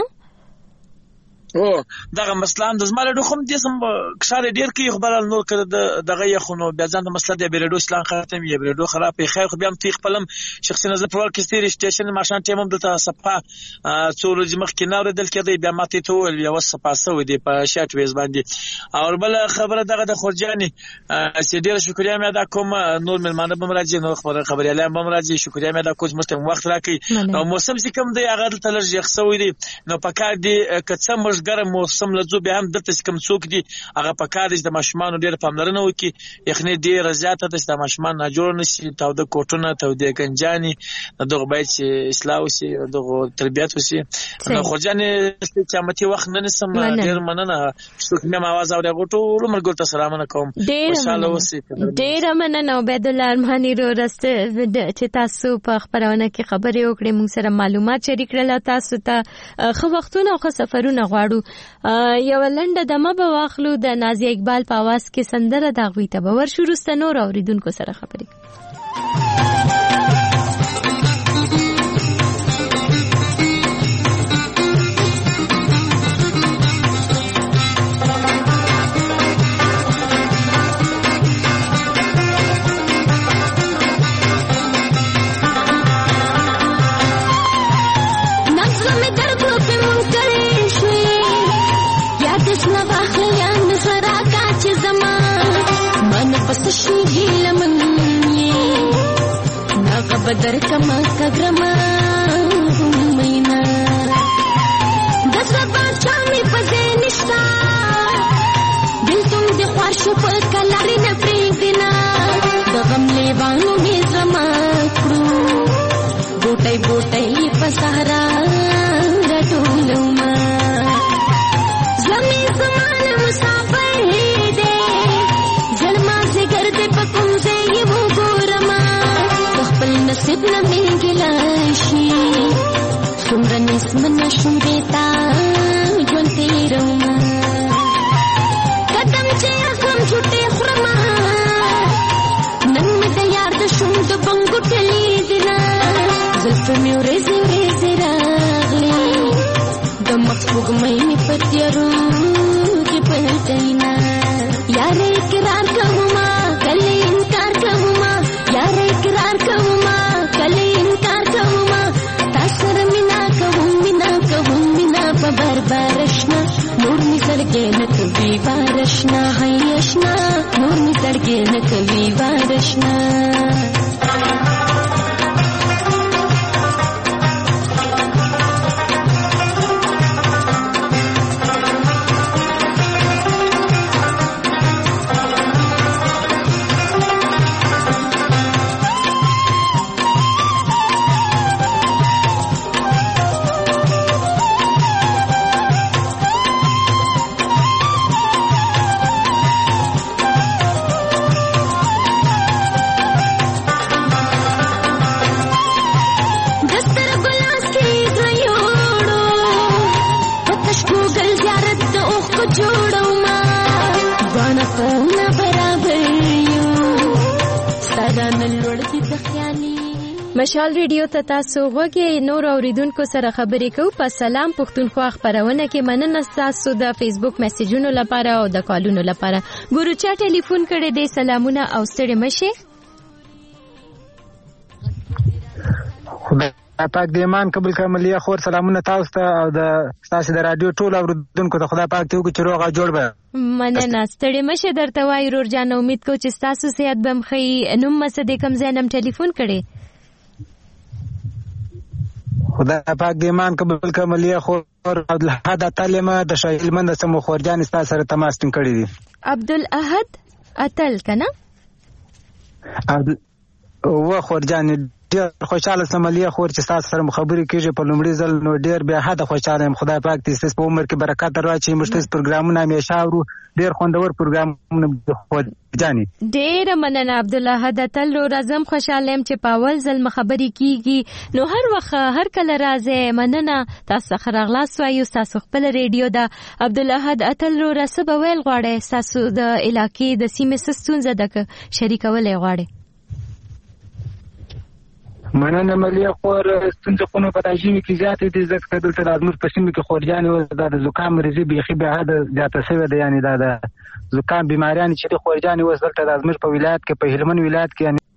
او دغه مسله د زماله د خوم د سم کښاره ډیر کې خبر نور کړه دغه یخونو بیا ځان د مسله د بیرډو اسلام ختم یې بیرډو خراب خیر خو بیا هم تیخ پلم شخصي نظر پر کې ستیر سټیشن ماشان ټیم هم د صفه څول مخ کې نور دل کې بیا ماته ته ول یو صفه سو دی په شات ویز باندې او بل خبره دغه د خورجاني سیدیر شکریا مې دا کوم نور ملمانه بم راځي نو خبره خبري اعلان بم راځي شکریا مې دا کوم مستم وخت راکې او موسم چې کوم دی هغه تل ژغ سوې دی نو پکار دی کڅم ګرم موسم لزو به هم دلته کم څوک دي هغه په کار د ماشومان ډیر پاملرنه وکي یخني ډیر زیاته د ماشومان نه جوړ نشي تاو د کوټونه تاو د گنجاني دغه باید چې اصلاح وسی دغه تربیت وسی نو خورجان چامتي وخت نه نسم ډیر مننه څوک مې आवाज اوري غټو مرګ ته سلام کوم خوشاله وسی ډیر مننه عبد الله ارمانی رو رسته چې تاسو په خبرونه کې خبرې وکړې موږ سره معلومات شریک کړل تاسو ته خو وختونه او سفرونه غواړو یو لنډه دمه به واخلو د نازیه اقبال په आवाज کې سندره د غوي ته باور شروع ست نور اوریدونکو سره خبرې بدر کما کګرما مینا د سبا چامي پځې نشتا دل تم دې خوښ په کلاري نه پریږدنا د غم لیوانو می زما کړو بوټي بوټي په صحرا راټولما زمي زمانه مسافر دې زلما زګر دې په کوم ځای وو ګورما نصیب نه ملګلاشي څومره نسمنه شومېتا ژوند تیرومه قدم چې اخم چوټې خورمه نن مې د یار د شوم د بنګوټې لیدله زلفې مې ورځې ورځې راغلې د مخ سپوږمۍ مې په تیارو کې پټینا یارې اقرار کومه کله انکار کومه یارې اقرار کومه بار بارشنا نور می سړګې نه کوي بارشنا هيشنا نور می سړګې نه کوي بارشنا مشال ریډیو ته تاسو غوږی نور اوریدونکو سره خبرې کوو په سلام پښتونخوا خبرونه کې مننه تاسو د فیسبوک میسجونو لپاره او د کالونو لپاره ګورو چا ټلیفون کړی دی سلامونه او ستړي مشه پاک د ایمان قبول کړه. ملي خور سلامونه تاسو ته او د تاسو د رادیو ټول اوریدونکو ته. خدای پاک ته وکړي چې روغ او جوړ به. مننه ستړي مشه درته وای رور جان. امید کو چې تاسو صحت بم خي. نوم مسه د کم زینم ټلیفون کړي. خدای پاک د ایمان قبول کړه. ملي خور عبدالاحد اتل ما د شایلمند سمو خورجان ستا سره تماس ټینګ کړی دی. عبدالاحد اتل کنه عبد و خورجان ډیر خوشاله سم. ملي خور چې تاسو سره خبرې کیږي په لومړي ځل نو ډیر بیا حد خوشاله یم. خدای پاک دې ستاسو په عمر کې برکت راوړي. مشترک پروګرامونه همیشه اورو. ډیر خوندور پروګرامونه خورجاني. ډیر مننه عبدالاحد اتل. رو راځم خوشاله یم چې په اول ځل خبرې کیږي نو هر وخت هر کله راځي. مننه تاسو خراغلاس وایو. تاسو خپل ریډیو د عبدالاحد اتل رو رسب ویل غواړي. تاسو د علاقې د سیمې سستون زده شریکول غواړي. مننه ملي خور. ستونزې خو نو په تاجیمي کې زیاتې دي ځکه دلته د ازمیر په سیمه کې خورجانې و دا د زکام مریضي بیخي بیا حد زیاته شوې ده. یعنی دا د زکام بیماریان چې د خورجانې و دلته د ازمیر په ولایت کې په هلمند ولایت کې یعنی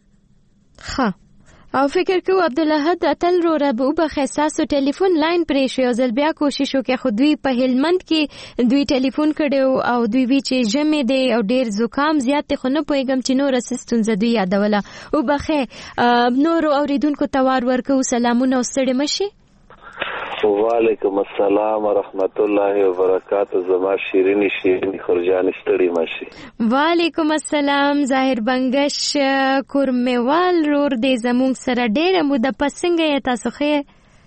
ښه او فکر کو عبدالاحد اتل رو رب او به احساسو ټلیفون لاین پرې شو. ځل بیا کوشش وکړه خو دوی په هلمند کې دوی ټلیفون کړو او دوی وی چې جمع دی او ډیر زکام زیات خو نه پوهیږم چې نور اسستون زدوی یادوله. او بخې نور اوریدونکو توار ورکو. سلامونه او ستړي مشي. وعلیکم السلام ورحمت الله وبرکاته. زما شیرینی شیرینی خورجان ستړي مشي. وعلیکم السلام. ظاهر بنگش کورمیوال رور دې زموږ سره ډېره موده پسنګ یې تاسو خې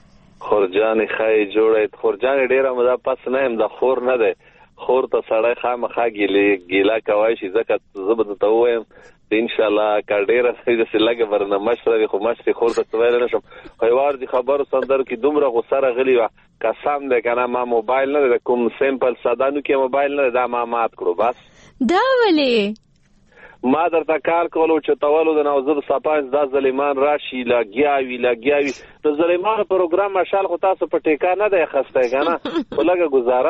خورجان خای جوړه. خورجان ډېره موده پس نه هم د خور نه ده. خور ته سړی خامخا ګیلې ګیلا کوي شي ځکه زبد ته وایم ان شاء الله کډیره سې لګه برنامه مشره خو مشره خور ته ویل نشم. خیوار دي خبر سندر کې دومره غوسره غلی وا قسم ده کنه ما موبایل نه کوم سیمپل سادانو کې موبایل نه دا ما مات کړو بس. دا ولې ما درته کار کولو چې تولو د نوزب صفاینس د زلیمان راشي لاګیاوی لاګیاوی د زلیمان پروګرام ماشال خو تاسو په ټیکا نه دی خسته کنه ولګه گزاره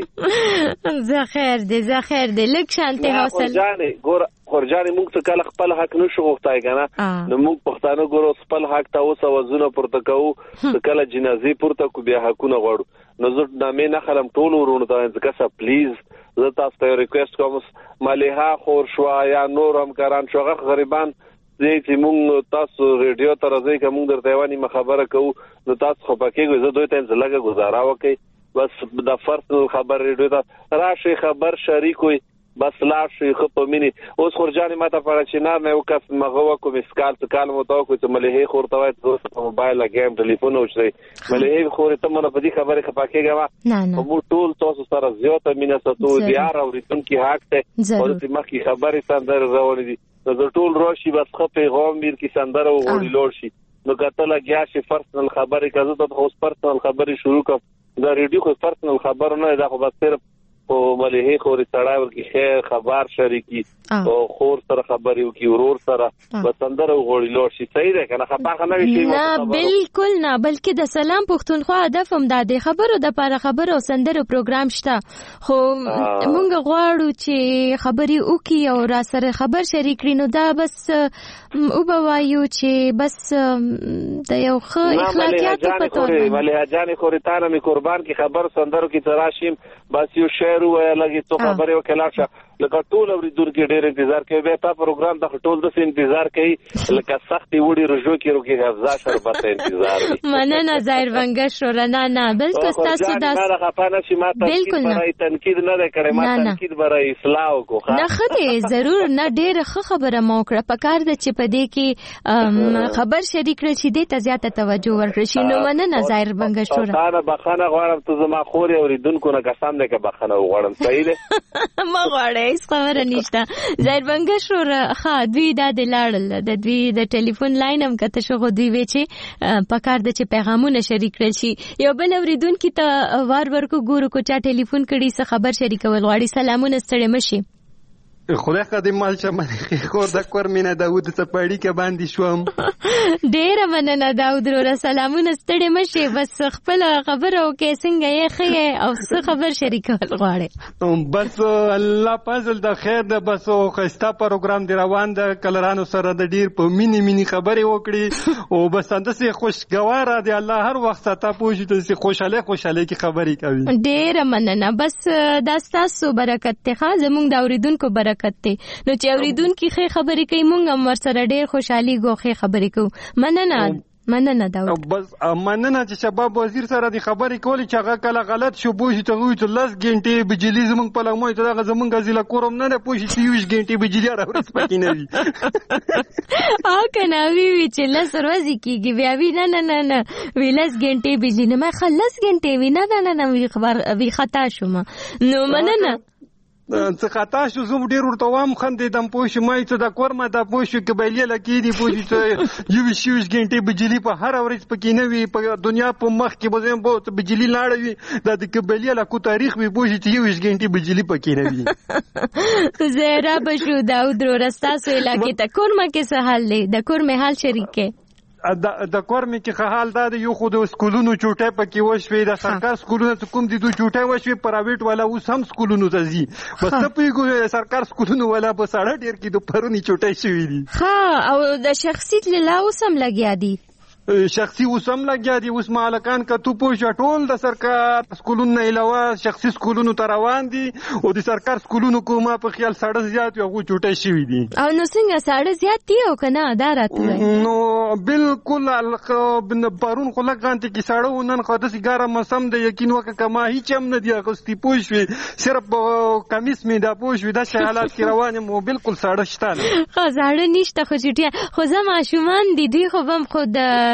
وکي. زه خیر دې زه خیر دې لک شانته حاصل. خورجانې ګور خورجانې موږ ته کله خپل حق نشو غوښتای کنه نو موږ پښتانه ګورو خپل حق ته اوسه وزونه پورته کوو. کله جنازي پورته کو بیا حقونه غواړو. نو زه نامې نه خلم ټول ورونو ته ځکه پلیز زه تاسو ته ریکوست کوم مليها خور شو یا نور همکاران شو غریبان دې چې موږ تاسو ریډیو ته راځي کوم درته وانی خبره کوو نو تاسو خو پکې زه دوی ته لږه گزاره وکي بس د فرض خبر ریډیو ته راشي خبر شریکوي بس لاړ شي خو په مینی. اوس خورجانې ماته په چینار نه وکاس مغه کوم اسکال څه کال مو تا کو چې مليها خور ته وای په موبایل لګیم ټلیفون اوچري مليها خور ته مونږ په دې خبره خپاکېګا مو ټول تاسو سره زیاته مینه ستو دیار او ریتون کې حق ته او چې مخکې خبره سندر روان دي نو ټول راشي بس خو پیغام میر کې سندر او غوړي لور شي نو کته لګیا شي پرسنل خبره کزه ته خو پرسنل خبره شروع کوم دا ریډیو خو پرسنل خبر نه دا خو بس صرف او مليها خور تړای ورکی خیر خبر شریکی او خور سره خبرې وکي ورور سره بسندر او غوړي لور شي صحیح ده کنه خپه نه وي نه بالکل نه بلکې د سلام پښتونخوا هدف هم دا د خبرو د لپاره خبرو سندرو پروګرام شته خو مونږ غواړو چې خبرې وکي او را سره خبر شریک کړي نو دا بس او بوایو چې بس د یو ښه اخلاقیات په توګه مليها جان خورتانه می قربان کی خبر سندرو کی تراشیم بس یو شعر وای لګي تو خبره وکړه لکه ټول اوریدونکو ډېر انتظار کوي به تا پروګرام د ټول د انتظار کوي لکه سختي وړي رجو کې روکي غزا شربت انتظار دي. مننه ظاهر بنگش رو نه نه بالکل تاسو داس نه خپانه شي ما تنقید برای تنقید نه کړي ما تنقید برای اصلاح کو نه خته ضرور نه ډېر ښه خبره مو کړه پکار د چې په دې کې خبر شریک کړی چې دې ته زیاته توجه ورکړي شي نو مننه ظاهر بنگش رو نه بخانه غواړم ته زما خوري اوریدونکو نه قسم ده کې بخانه غواړم صحیح ده ما غواړم هیڅ خبره نشته. ظاهر بنگش رو ښه دوی دا د لاړل د دوی د ټلیفون لاین هم کته شو خو دوی وی چې پکار د چې پیغامونه شریک کړي شي یو بل اوریدونکو ته وار ورکو ګورو کو چا ټلیفون کړي څه خبر شریکول غواړي. سلامونه ستړي مشي. خدای خدای مال چې خور د کور مینه داود څپاړي کې باندې شوم. ډېره مننه داود وروره، سلامونه، ستړي مشي، بس خپل خبره وکړئ څنګه یې ښه او څه خبر شریکول غواړئ؟ بس الله فضل د خیر ده، بس ښایسته پروګرام دی روان ده، کلرانو سره د ډېر په مینې مینې خبرې وکړي او بس همداسې خوشګواره دی، الله هر وخت ستا پوه شي داسې خوشحالۍ خوشحالۍ کې خبرې کوي. ډېره مننه، بس دا ستاسو برکت دی، ښه زموږ د اورېدونکو برکت دی، نو چې اورېدونکي ښې خبرې کوي موږ هم ورسره ډېر خوشحالېږو او ښې خبرې کوو. مننه مننه داود. بس مننه چې شباب وزیر سره د خبرې کولې چې هغه کله غلط شو پوه شي ته وایي چې لس ګنټې بجلي زموږ په لغمو ته دغه زموږ ضلع کور هم نه دی پوه شي چې یویشت ګنټې بجلي هره ورځ پکې نه وي. او که نه وي وي چې لس ورځې کېږي بیا وي نه نه نه نه وي لس ګنټې بجلي نه ما ښه لس ګنټې وي نه نه نه نه وي خطا شوم. نو مننه څه خطا شو زه ډېر ورته وایم خندېدم پوه شو ما چې دا کور ما دا پوه شو قبیلې لکې دي پوه شو چې یویشت یویشت ګنټې بجلي په هره ورځ پکې نه وي په دنیا په مخ کې به زه به بجلي لاړه وي دا د قبیلې لکو تاریخ وي پوه شو چې یویشت ګنټې بجلي پکې نه وي. زهرا بشو داود وروره ستاسو علاقې ته کورمه کې څه حال دی؟ د کور مې حال شریک کې د کور مې کې حال دا دی، یو خو د سکولونو چوټۍ پکې وشوې، د سرکار سکولونو ته کوم دي دوی چوټۍ وشوې، پرایویټ والا اوس هم سکولونو ته ځي. بس ته پوهېږو سرکار سکولونو والا په ساړه ډېر کې د پرونی چوټۍ شوي دي. ښه او د شخصي له اوس هم لګیا دي، شخصي اوس هم لګیا دي. اوس مالکان که تو پوه شه ټول د سرکار سکولونو نه علاوه شخصي سکولونو ته روان دي او د سرکار سکولونو کومه په خیال ساړه زیات وي هغوی چوټۍ شوي دي. او نو څنګه ساړه زیات دي او که نه دا راته نو بالکل پرون خو لږ غانتې کې ساړه و، نن خو داسې ګرم موسم دی، یقین وکړه که ما هېڅ هم نه دي اخیستي پوه شوې، صرف کمیس مې دا پوه شوې داسې حالات کې روان یم او بالکل ساړه شته نه. ښه ساړه نشته خو چوټیا خو زه ماشومان دي دوی خو به هم خو د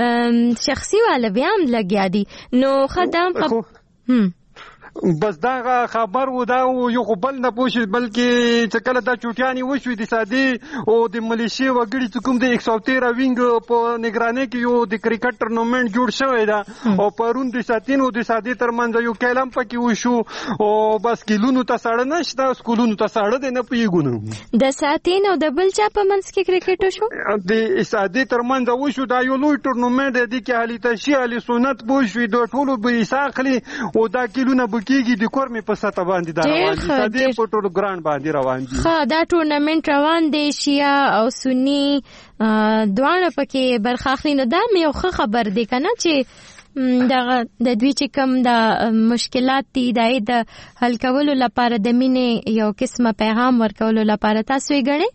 شخصي والا بیا هم لګیا دي. نو خدام خب بس دا خبر و دا یو خو بل نه پوه شي بلکې چې کله دا چوټیانې وشوې د سادې او د ملیشې وګړي چې کوم د ایک سو تیرہ وینګ په نگرانۍ کې یو د کرکټ ټورنمنټ جوړ شوی ده او پرون د ساتین او د سادې ترمنځ یو کلم پکې وشو او بس کلونو ته ساړه نشته سکولونو ته ساړه دی نه پوهېږو نو د ساتین او د بل چا په منځ کې کرکټ وشو د سادې ترمنځ وشو دا یو لوی ټورنمنټ دی کې علي تشي علي سنت پوه شوې د ټولو به حصه اخلي او دا کلونه کېږي د کور مې په سطح باندې دا روان دي سادې په ټول ګراند باندې روان دي. ښه دا ټورنمنټ روان دی شیا او سنی دواړه پکې برخه اخلي، نو دا مې یو ښه خبر دی که نه چې دغه د دوی چې کوم د مشکلات دي د د حل کولو لپاره د مینې یو قسمه پیغام ورکولو لپاره تاسو یې ګڼئ؟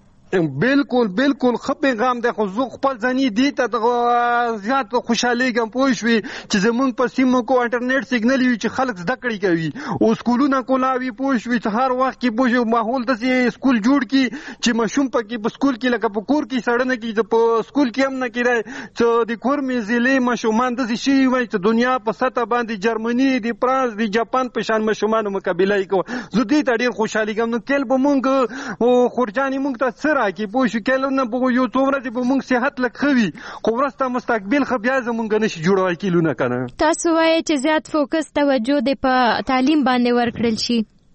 بالکل بالکل ښه پیغام دی خو زه خپل ځاني دې ته زیات خوشحالېږم پوه شوې چې زمونږ په سیمو کو انټرنیټ سیګنل وي چې خلک زده کړې کوي او سکولونه کولاوي پوه شوې چې هر وخت کې پوه شوې ماحول داسې سکول جوړ کړي چې ماشوم پکې په سکول کې لکه په کور کې ساړه نه کېږي په سکول کې هم نه کېدی چې د کور مېزلې ماشومان داسې شوي وای چې دنیا په سطح باندې جرمني د فرانس د جاپان په شان ماشومانو مقابله یې کوه. زه دې ته ډېر خوشحالېږم. نو کیل به مونږ خورجانې مونږ ته څه راکړي پوه شو کیلونه به یو څو ورځې به مونږ صحت لږ ښه وي خو وروسته مستقبل ښه بیا زمونږ نشي جوړولی کیلونه که نه. تاسو وایئ چې زیات فوکس توجه دې په تعلیم باندې ورکړل شي؟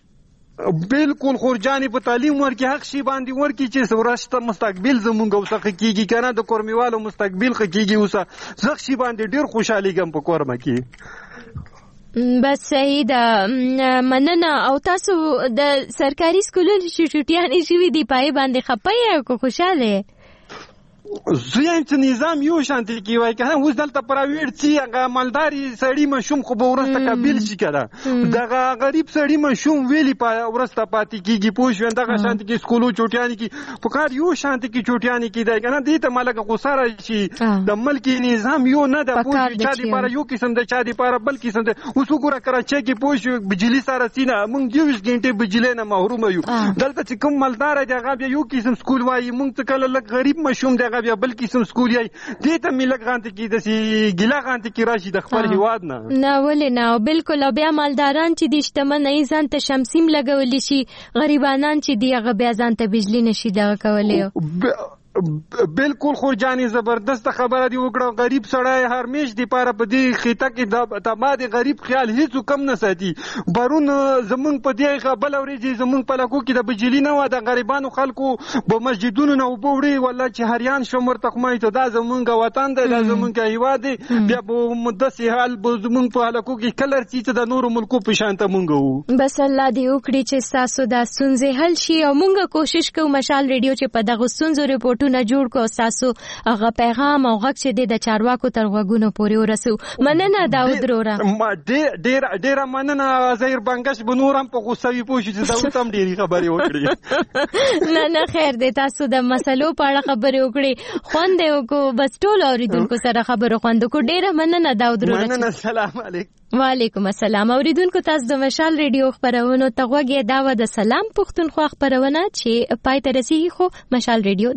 بالکل خورجانې په تعلیم ورکړي حق شي باندې ورکړي چې وروسته مستقبل زمونږ اوسه ښه کېږي که نه د کورمیوالو مستقبل ښه کېږي اوسه زه شي باندې ډېر خوشحالېږم په کورمه کې. بس صحیح ده مننه. او تاسو د سرکاري سکولونو چې چوټیانې شوي دي پای باندې خفه یې او که خوشحاله یې؟ زه یم چې نظام یو شانتې کې وای که نه اوس دلته پرایویټ چې هغه مالداري سړي ماشوم خو به وروسته قابل شي که نه دغه غریب سړي ماشوم ویلي وروسته پاتې کېږي پوه شوې دغه شانتې کې سکولو چوټیانې کې په کار یو شانتې کې چوټیانې کېدی که نه دې ته ما لکه غوسه راشي د ملکي نظام یو نه ده پوه شوې چا دپاره یو قسم ده چا دپاره بل قسم ده. اوس وګوره کراچۍ کې پوه شوې بجلي سره سینه موږ یویشت ګنټې بجلۍ نه محرومه یو. دلته چې کوم مالداره دی هغه بیا یو قسم سکول وایي موږ ته کله لږ غریب ماشوم دی بیا بل قسم سکول یای دې ته ملک غانته کې داسې ګیله غانته کې راشي د خپل هیواد نه نه ولې نه بالکل. او بیا مالداران چې دي شتمن نه ځان ته شمسیم لګولی شي غریبانان چې دي هغه بیا ځان ته بجلی نشي دغه کولی. بالکل خو جاني زبردست خبره دی وکړه. غریب سړی هر میش دی پاره په دې خېټه کې د تماد غریب خیال هیڅ کم نه ساتي. برون زمونږ په دې خبل اورېږي زمونږ په لکو کې د بجلی نه و د غریبانو خلکو په مسجدونو نه وبوړي والله چې هریان شمر تخمای ته دا زمونږ وطن دی دا زمونږ هیواد دی بیا په مدسي حال به زمونږ په لکو کې کلر چې د نورو ملکو په شان ته مونږ وو. بس الله دې وکړي چې تاسو دا ستونزې حل شي او مونږ کوشش کوو مشال ریډیو چې په دغه ستونزو ریپورټ نه جوړ کو تاسو هغه پیغام او غږ چې د چارواکو تر غوږونو پورې ورسو. مننه داود رورا. ما ډېر ډېر ډېر مننه زهیر بنگش بنورم په غوسوي پوښي چې داود هم ډېری خبرې وکړي. نه نه خیر دې تاسو د مسلو په اړه خبرې وکړي خوند یې وکړو بس ټول اوریدونکو سره خبرو خوند کو. ډېر مننه داود رورا. مننه سلام علیکم. وعلیکم السلام. اوریدونکو تاسو د مشال ریډیو خبرونو ته غوږی دا و د سلام پښتونخوا خبرونه چې پای ته رسیدي خو مشال ریډیو